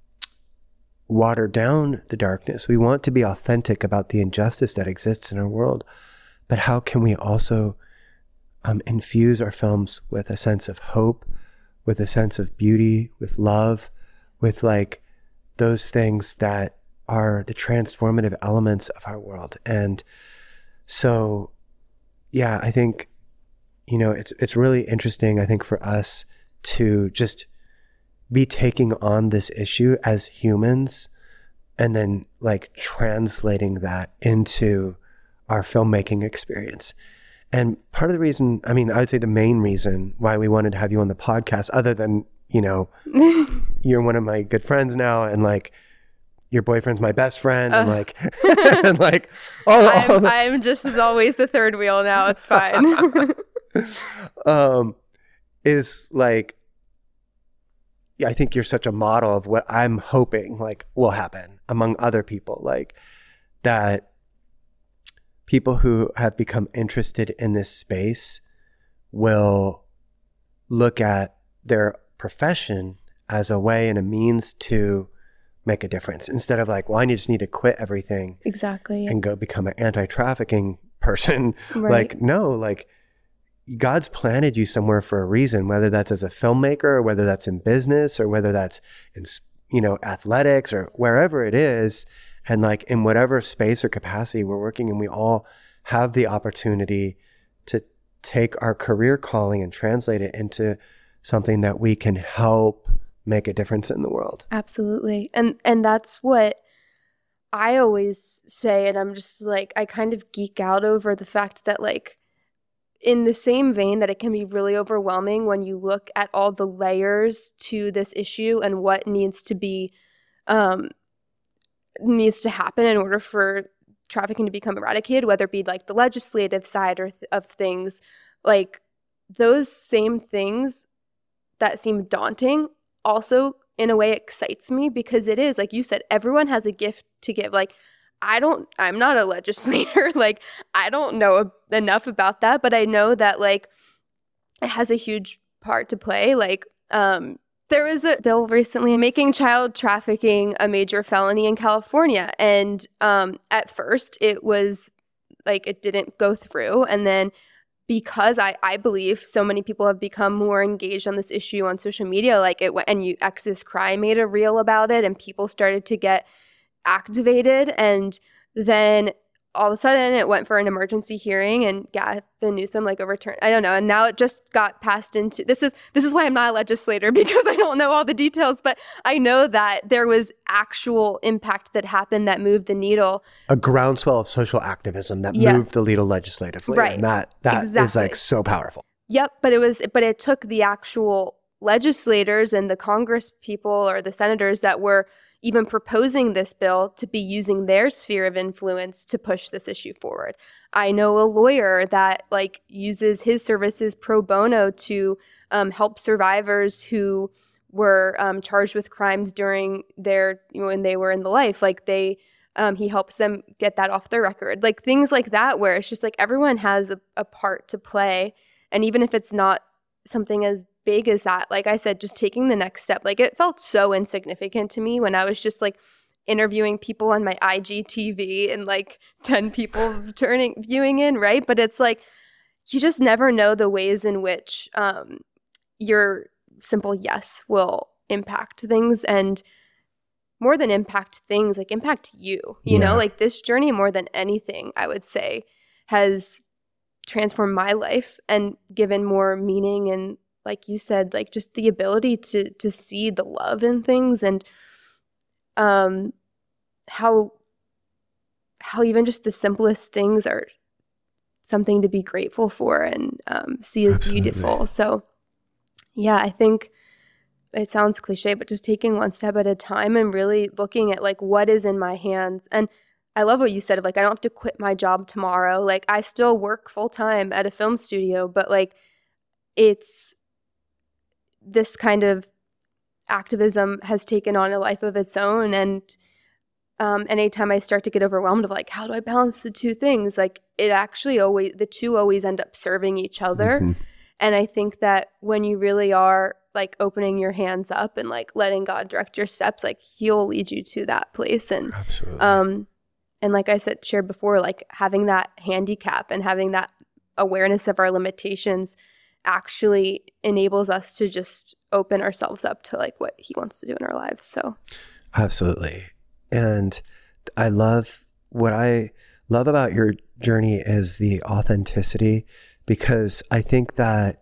water down the darkness. We want to be authentic about the injustice that exists in our world, but how can we also um, infuse our films with a sense of hope, with a sense of beauty, with love, with like those things that are the transformative elements of our world. And so, yeah, I think, you know, it's it's really interesting, I think, for us to just be taking on this issue as humans and then like translating that into our filmmaking experience. And part of the reason, I mean, I would say the main reason why we wanted to have you on the podcast, other than, you know, you're one of my good friends now and like your boyfriend's my best friend uh, and like, and like, all, I'm, all the- I'm just as always the third wheel now. It's fine. um, is like, yeah, I think you're such a model of what I'm hoping like will happen among other people, like that people who have become interested in this space will look at their profession as a way and a means to make a difference instead of like, well, I just need to quit everything exactly and go become an anti-trafficking person. Right. Like, no, like God's planted you somewhere for a reason, whether that's as a filmmaker or whether that's in business or whether that's in, you know, athletics or wherever it is. And like in whatever space or capacity we're working in, we all have the opportunity to take our career calling and translate it into something that we can help make a difference in the world. Absolutely. And and that's what I always say. And I'm just like, I kind of geek out over the fact that like, in the same vein that it can be really overwhelming when you look at all the layers to this issue and what needs to be um, needs to happen in order for trafficking to become eradicated, whether it be like the legislative side or th- of things, like those same things that seem daunting also in a way excites me because it is, like you said, everyone has a gift to give. Like I don't, I'm not a legislator. Like I don't know enough about that, but I know that like it has a huge part to play. Like um, there was a bill recently making child trafficking a major felony in California. And um, at first it was like, it didn't go through. And then because I, I believe so many people have become more engaged on this issue on social media, like it went, and you Exodus Cry made a reel about it and people started to get activated, and then all of a sudden it went for an emergency hearing and Gavin Newsom like overturned, I don't know, and now it just got passed into, this is this is why I'm not a legislator, because I don't know all the details, but I know that there was actual impact that happened that moved the needle. A groundswell of social activism that yeah. moved the needle legislatively. Right. And that that exactly. is like so powerful. Yep, but it was but it took the actual legislators and the Congress people or the senators that were even proposing this bill to be using their sphere of influence to push this issue forward. I know a lawyer that like uses his services pro bono to um, help survivors who were um, charged with crimes during their, you know, when they were in the life. Like they, um, he helps them get that off their record. Like things like that, where it's just like everyone has a, a part to play. And even if it's not something as big as that, like I said, just taking the next step, like it felt so insignificant to me when I was just like interviewing people on my I G T V and like ten people turning, viewing in, right? But it's like, you just never know the ways in which um, your simple yes will impact things, and more than impact things, like impact you, you yeah. know, like this journey more than anything, I would say, has transformed my life and given more meaning and, like you said, like just the ability to to see the love in things, and um how how even just the simplest things are something to be grateful for and um, see as Absolutely. Beautiful. So yeah, I think it sounds cliche, but just taking one step at a time and really looking at like what is in my hands. And I love what you said of like, I don't have to quit my job tomorrow. Like I still work full time at a film studio, but like it's this kind of activism has taken on a life of its own. And um, anytime I start to get overwhelmed of like, how do I balance the two things? Like it actually always, the two always end up serving each other. Mm-hmm. And I think that when you really are like opening your hands up and like letting God direct your steps, like he'll lead you to that place. And, Absolutely. um, and like I said, shared before, like having that handicap and having that awareness of our limitations actually enables us to just open ourselves up to like what he wants to do in our lives. So Absolutely. And I love what I love about your journey is the authenticity, because I think that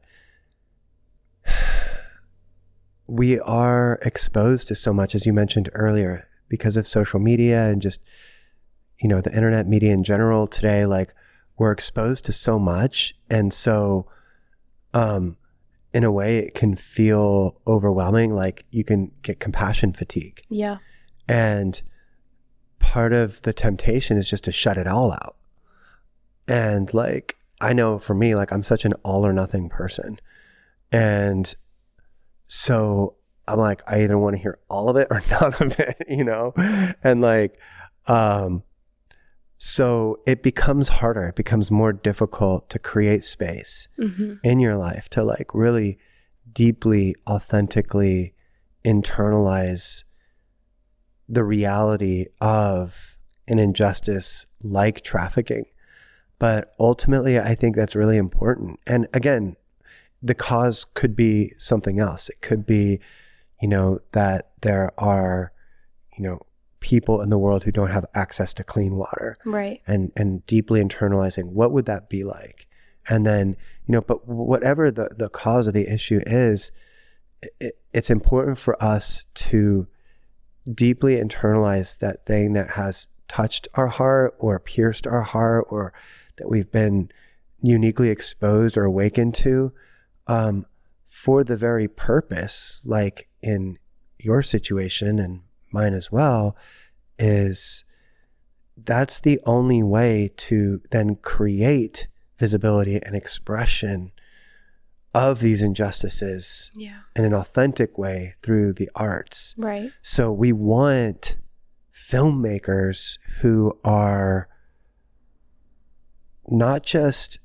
we are exposed to so much, as you mentioned earlier, because of social media and just, you know, the internet media in general today. Like we're exposed to so much. And so, um, in a way it can feel overwhelming. Like you can get compassion fatigue. Yeah. And part of the temptation is just to shut it all out. And like, I know for me, like I'm such an all or nothing person. And so I'm like, I either want to hear all of it or none of it, you know? And like, um, so it becomes harder. It becomes more difficult to create space mm-hmm. in your life to like really deeply, authentically internalize the reality of an injustice like trafficking. But ultimately, I think that's really important. And again, the cause could be something else. It could be, you know, that there are, you know, people in the world who don't have access to clean water. Right. And and deeply internalizing, what would that be like? And then, you know, but whatever the, the cause of the issue is, it, it's important for us to deeply internalize that thing that has touched our heart or pierced our heart, or that we've been uniquely exposed or awakened to, um, for the very purpose, like in your situation and mine as well, is that's the only way to then create visibility and expression of these injustices yeah. in an authentic way through the arts. Right. So we want filmmakers who are not just,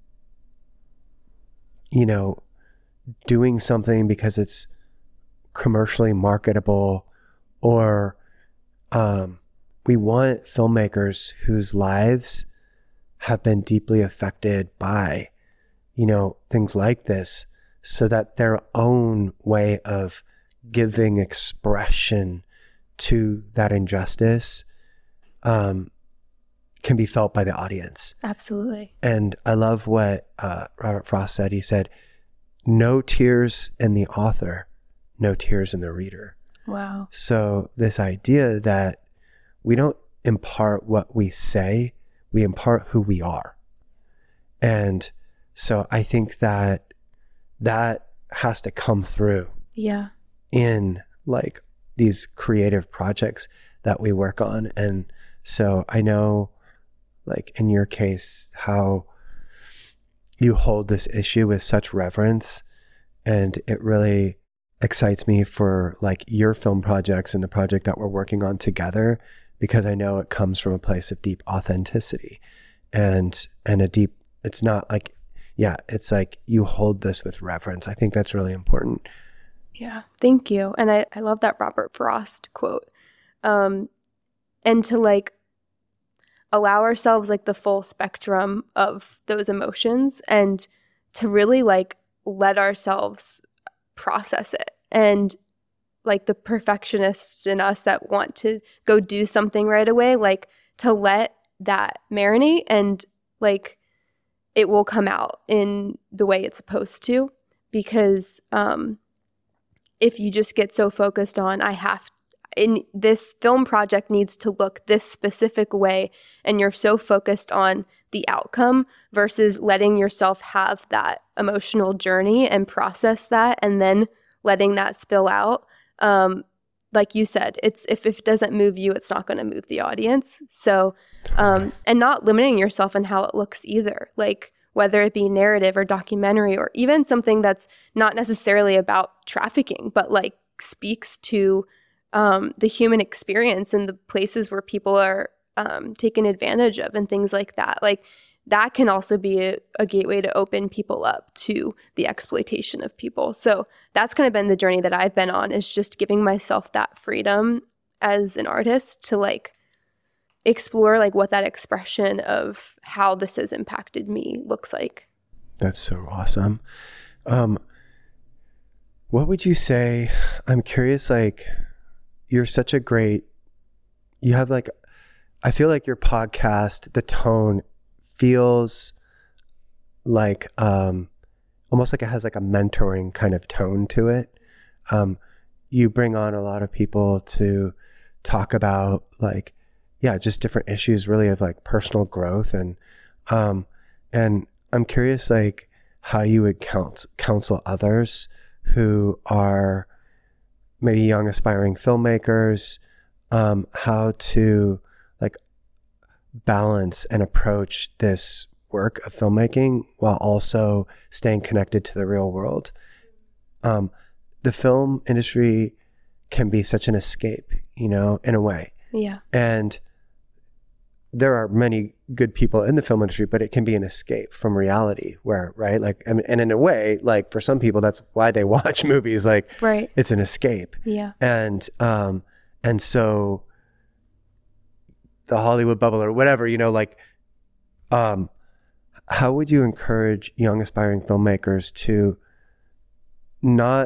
you know, doing something because it's commercially marketable, or um, we want filmmakers whose lives have been deeply affected by, you know, things like this, so that their own way of giving expression to that injustice um, can be felt by the audience. Absolutely. And I love what uh, Robert Frost said. He said, no tears in the author, no tears in the reader. Wow. So this idea that we don't impart what we say, we impart who we are. And so I think that that has to come through yeah. in like these creative projects that we work on. And so I know, like in your case, how you hold this issue with such reverence, and it really excites me for like your film projects and the project that we're working on together, because I know it comes from a place of deep authenticity and and a deep, it's not like, yeah, it's like you hold this with reverence. I think that's really important. Yeah, thank you. And I, I love that Robert Frost quote. Um, and to like allow ourselves like the full spectrum of those emotions, and to really like let ourselves process it. And like the perfectionists in us that want to go do something right away, like to let that marinate, and like it will come out in the way it's supposed to. Because um, if you just get so focused on, I have in this film project needs to look this specific way, and you're so focused on the outcome versus letting yourself have that emotional journey and process that, and then letting that spill out. Um, like you said, it's if, if it doesn't move you, it's not going to move the audience. So, um, and not limiting yourself in how it looks either. Like whether it be narrative or documentary, or even something that's not necessarily about trafficking, but like speaks to um, the human experience and the places where people are um, taken advantage of and things like that. Like that can also be a, a gateway to open people up to the exploitation of people. So that's kind of been the journey that I've been on, is just giving myself that freedom as an artist to like explore like what that expression of how this has impacted me looks like. That's so awesome. Um, what would you say? I'm curious, like you're such a great, you have like, I feel like your podcast, the tone feels like um, almost like it has like a mentoring kind of tone to it. Um, you bring on a lot of people to talk about like, yeah, just different issues really of like personal growth. And, um, and I'm curious like how you would counsel, counsel others who are maybe young aspiring filmmakers, um, how to like balance and approach this work of filmmaking while also staying connected to the real world. Um, the film industry can be such an escape, you know, in a way. Yeah. And there are many good people in the film industry, but it can be an escape from reality where, right? Like, I mean, and in a way, like for some people, that's why they watch movies. Like, right. It's an escape. Yeah. And, um, and so the Hollywood bubble or whatever, you know, like, um, how would you encourage young aspiring filmmakers to not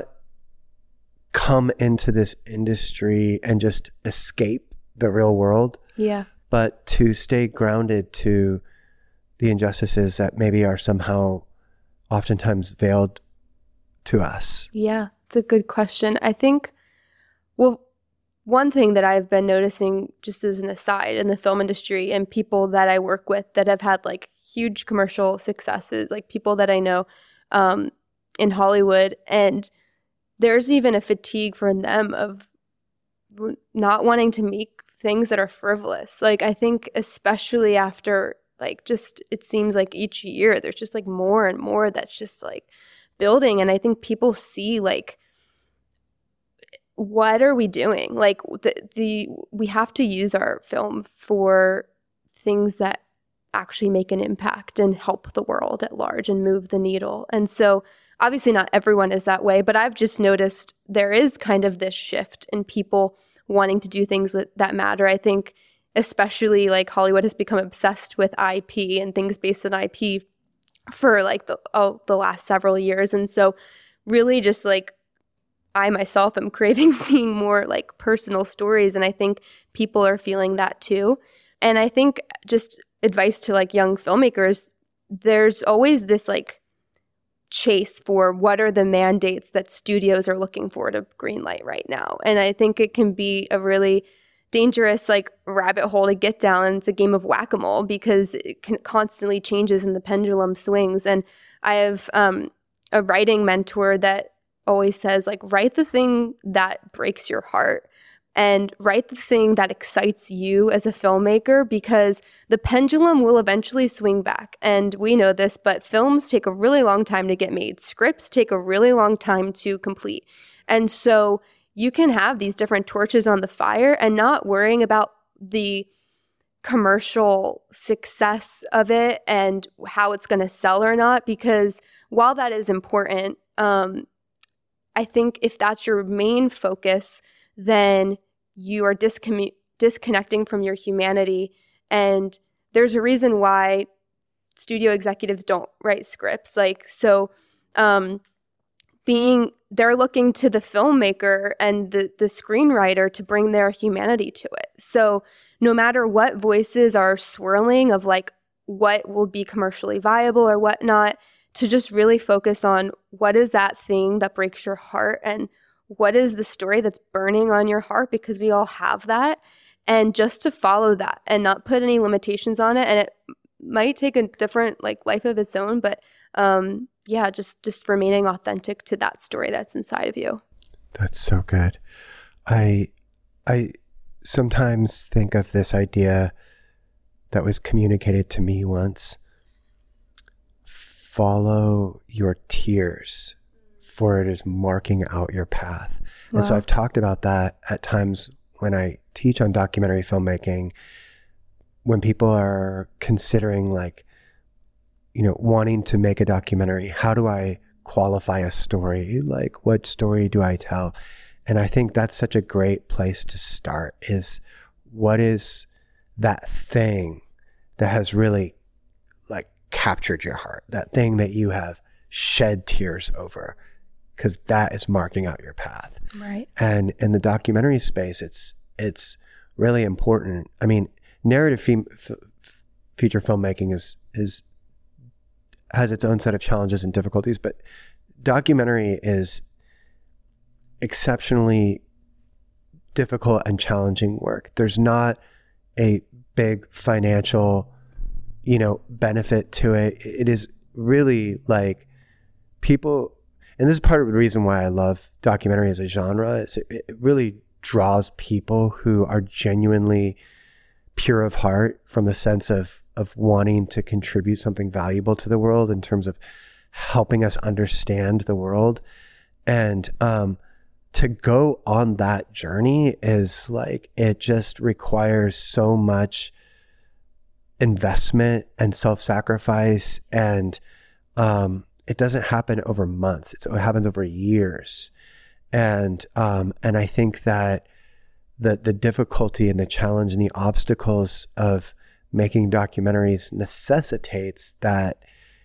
come into this industry and just escape the real world? Yeah. But to stay grounded to the injustices that maybe are somehow oftentimes veiled to us? Yeah, it's a good question. I think, well, one thing that I've been noticing just as an aside in the film industry and people that I work with that have had like huge commercial successes, like people that I know um, in Hollywood, and there's even a fatigue for them of not wanting to make things that are frivolous. Like I think especially after like just it seems like each year there's just like more and more that's just like building, and I think people see like what are we doing? Like the the we have to use our film for things that actually make an impact and help the world at large and move the needle. And so obviously not everyone is that way, but I've just noticed there is kind of this shift in people wanting to do things with, that matter. I think especially like Hollywood has become obsessed with I P and things based on I P for like the oh, the last several years. And so really just like I myself am craving seeing more like personal stories, and I think people are feeling that too. And I think just advice to like young filmmakers, there's always this like chase for what are the mandates that studios are looking for to greenlight right now. And I think it can be a really dangerous like rabbit hole to get down. It's a game of whack-a-mole because it can constantly changes and the pendulum swings. And I have um, a writing mentor that always says like, write the thing that breaks your heart. and write the thing that excites you as a filmmaker, because the pendulum will eventually swing back. And we know this, but films take a really long time to get made. Scripts take a really long time to complete. And so you can have these different torches on the fire and not worrying about the commercial success of it and how it's going to sell or not, because while that is important, um, I think if that's your main focus, then you are discommu- disconnecting from your humanity. And there's a reason why studio executives don't write scripts. Like, so um, being, they're looking to the filmmaker and the, the screenwriter to bring their humanity to it. So no matter what voices are swirling of like what will be commercially viable or whatnot, to just really focus on what is that thing that breaks your heart and what is the story that's burning on your heart, because we all have that, and just to follow that and not put any limitations on it. And it might take a different like life of its own, but um, yeah, just, just remaining authentic to that story that's inside of you. That's so good. I, I sometimes think of this idea that was communicated to me once: follow your tears, for it is marking out your path. Wow. And so I've talked about that at times when I teach on documentary filmmaking, when people are considering like, you know, wanting to make a documentary, how do I qualify a story? Like, what story do I tell? And I think that's such a great place to start, is what is that thing that has really like captured your heart, that thing that you have shed tears over, because that is marking out your path. Right. And in the documentary space, it's it's really important. I mean, narrative fe- f- feature filmmaking is is has its own set of challenges and difficulties, but documentary is exceptionally difficult and challenging work. There's not a big financial, you know, benefit to it. It is really like people, and this is part of the reason why I love documentary as a genre, is it, it really draws people who are genuinely pure of heart, from the sense of of wanting to contribute something valuable to the world in terms of helping us understand the world. And um, to go on that journey is like, it just requires so much investment and self-sacrifice, and um, it doesn't happen over months. It's, it happens over years. And um, and I think that the the difficulty and the challenge and the obstacles of making documentaries necessitates that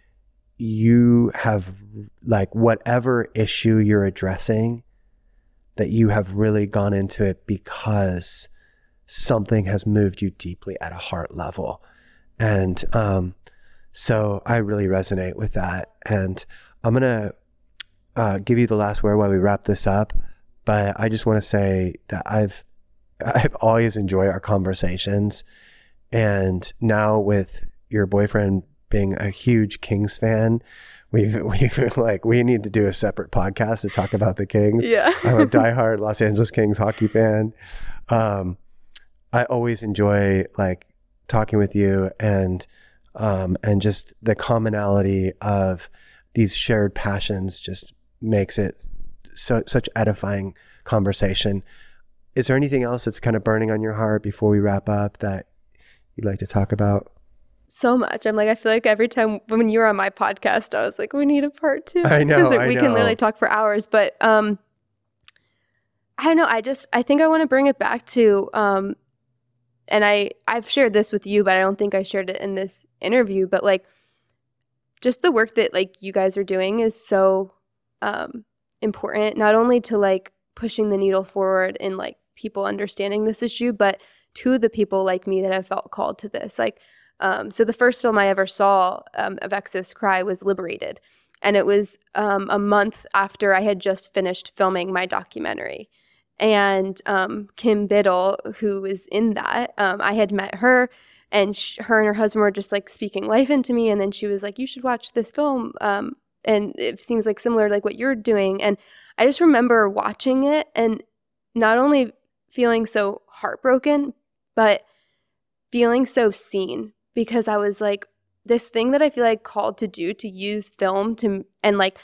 you have, like, whatever issue you're addressing, that you have really gone into it because something has moved you deeply at a heart level. And um, so I really resonate with that. And I'm going to uh, give you the last word while we wrap this up. But I just want to say that I've I've always enjoyed our conversations. And now with your boyfriend being a huge Kings fan, we've we've like we need to do a separate podcast to talk about the Kings. Yeah. I'm a diehard Los Angeles Kings hockey fan. Um, I always enjoy like talking with you, and um, and just the commonality of these shared passions just makes it so such edifying conversation. Is there anything else that's kind of burning on your heart before we wrap up that you'd like to talk about? So much. I'm like, I feel like every time when you were on my podcast, I was like, we need a part two. I know, Because I we know. can literally talk for hours. But um, I don't know. I just, I think I want to bring it back to, um, and I, I've shared this with you, but I don't think I shared it in this interview. But like, just the work that like you guys are doing is so um, important, not only to like pushing the needle forward in like people understanding this issue, but to the people like me that have felt called to this. Like, um, so the first film I ever saw um, of Exodus Cry was Liberated. And it was um, a month after I had just finished filming my documentary. And um, Kim Biddle, who was in that, um, I had met her, and sh- her and her husband were just like speaking life into me. And then she was like, you should watch this film. Um, and it seems like similar to like what you're doing. And I just remember watching it and not only feeling so heartbroken, but feeling so seen, because I was like, this thing that I feel like called to do, to use film to, and like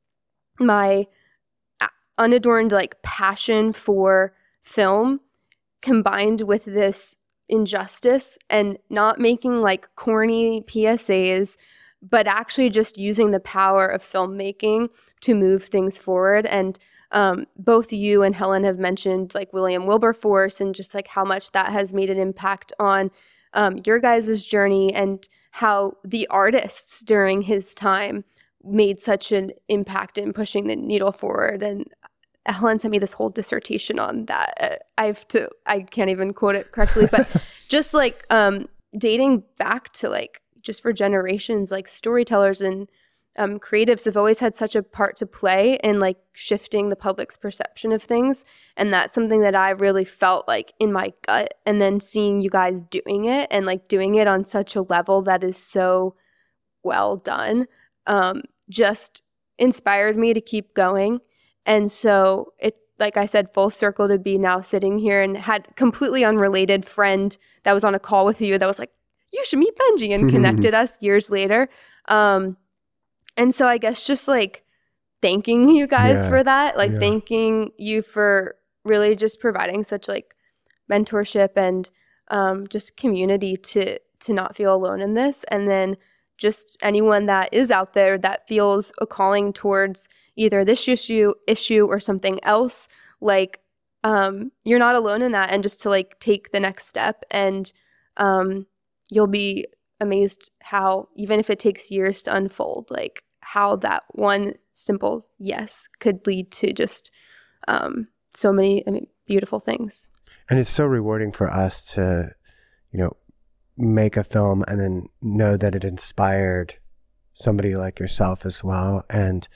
my unadorned like passion for film combined with this injustice, and not making like corny P S As, but actually just using the power of filmmaking to move things forward. And um, both you and Helen have mentioned like William Wilberforce, and just like how much that has made an impact on um, your guys' journey, and how the artists during his time made such an impact in pushing the needle forward. And Helen sent me this whole dissertation on that. I have to, I can't even quote it correctly, but just like um, dating back to like, just for generations, like storytellers and um, creatives have always had such a part to play in like shifting the public's perception of things. And that's something that I really felt like in my gut. And then seeing you guys doing it, and like doing it on such a level that is so well done, um, just inspired me to keep going. And so it, like I said, full circle to be now sitting here, and had completely unrelated friend that was on a call with you that was like, you should meet Benji, and connected us years later. Um, and so I guess just like thanking you guys Yeah. for that, like Yeah. thanking you for really just providing such like mentorship and um, just community to to not feel alone in this. And then just anyone that is out there that feels a calling towards either this issue issue or something else, like um, you're not alone in that, and just to like take the next step, and um, you'll be amazed how, even if it takes years to unfold, like how that one simple yes could lead to just um, so many I mean, beautiful things. And it's so rewarding for us to, you know, make a film and then know that it inspired somebody like yourself as well. And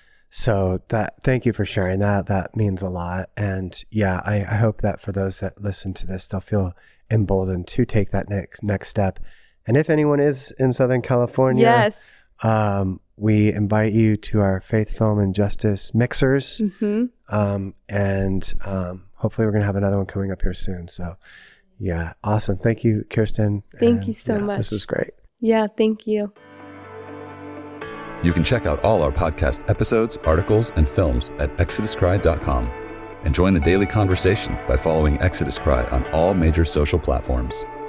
so that, thank you for sharing that. That means a lot. And yeah, I, I hope that for those that listen to this, they'll feel emboldened to take that next next step. And if anyone is in Southern California, Yes. um, we invite you to our Faith, Film, and Justice mixers. Mm-hmm. Um, and um, hopefully we're going to have another one coming up here soon. So yeah, awesome. Thank you, Kirsten. Thank And, you so yeah, much. This was great. Yeah, thank you. You can check out all our podcast episodes, articles, and films at exodus cry dot com and join the daily conversation by following Exodus Cry on all major social platforms.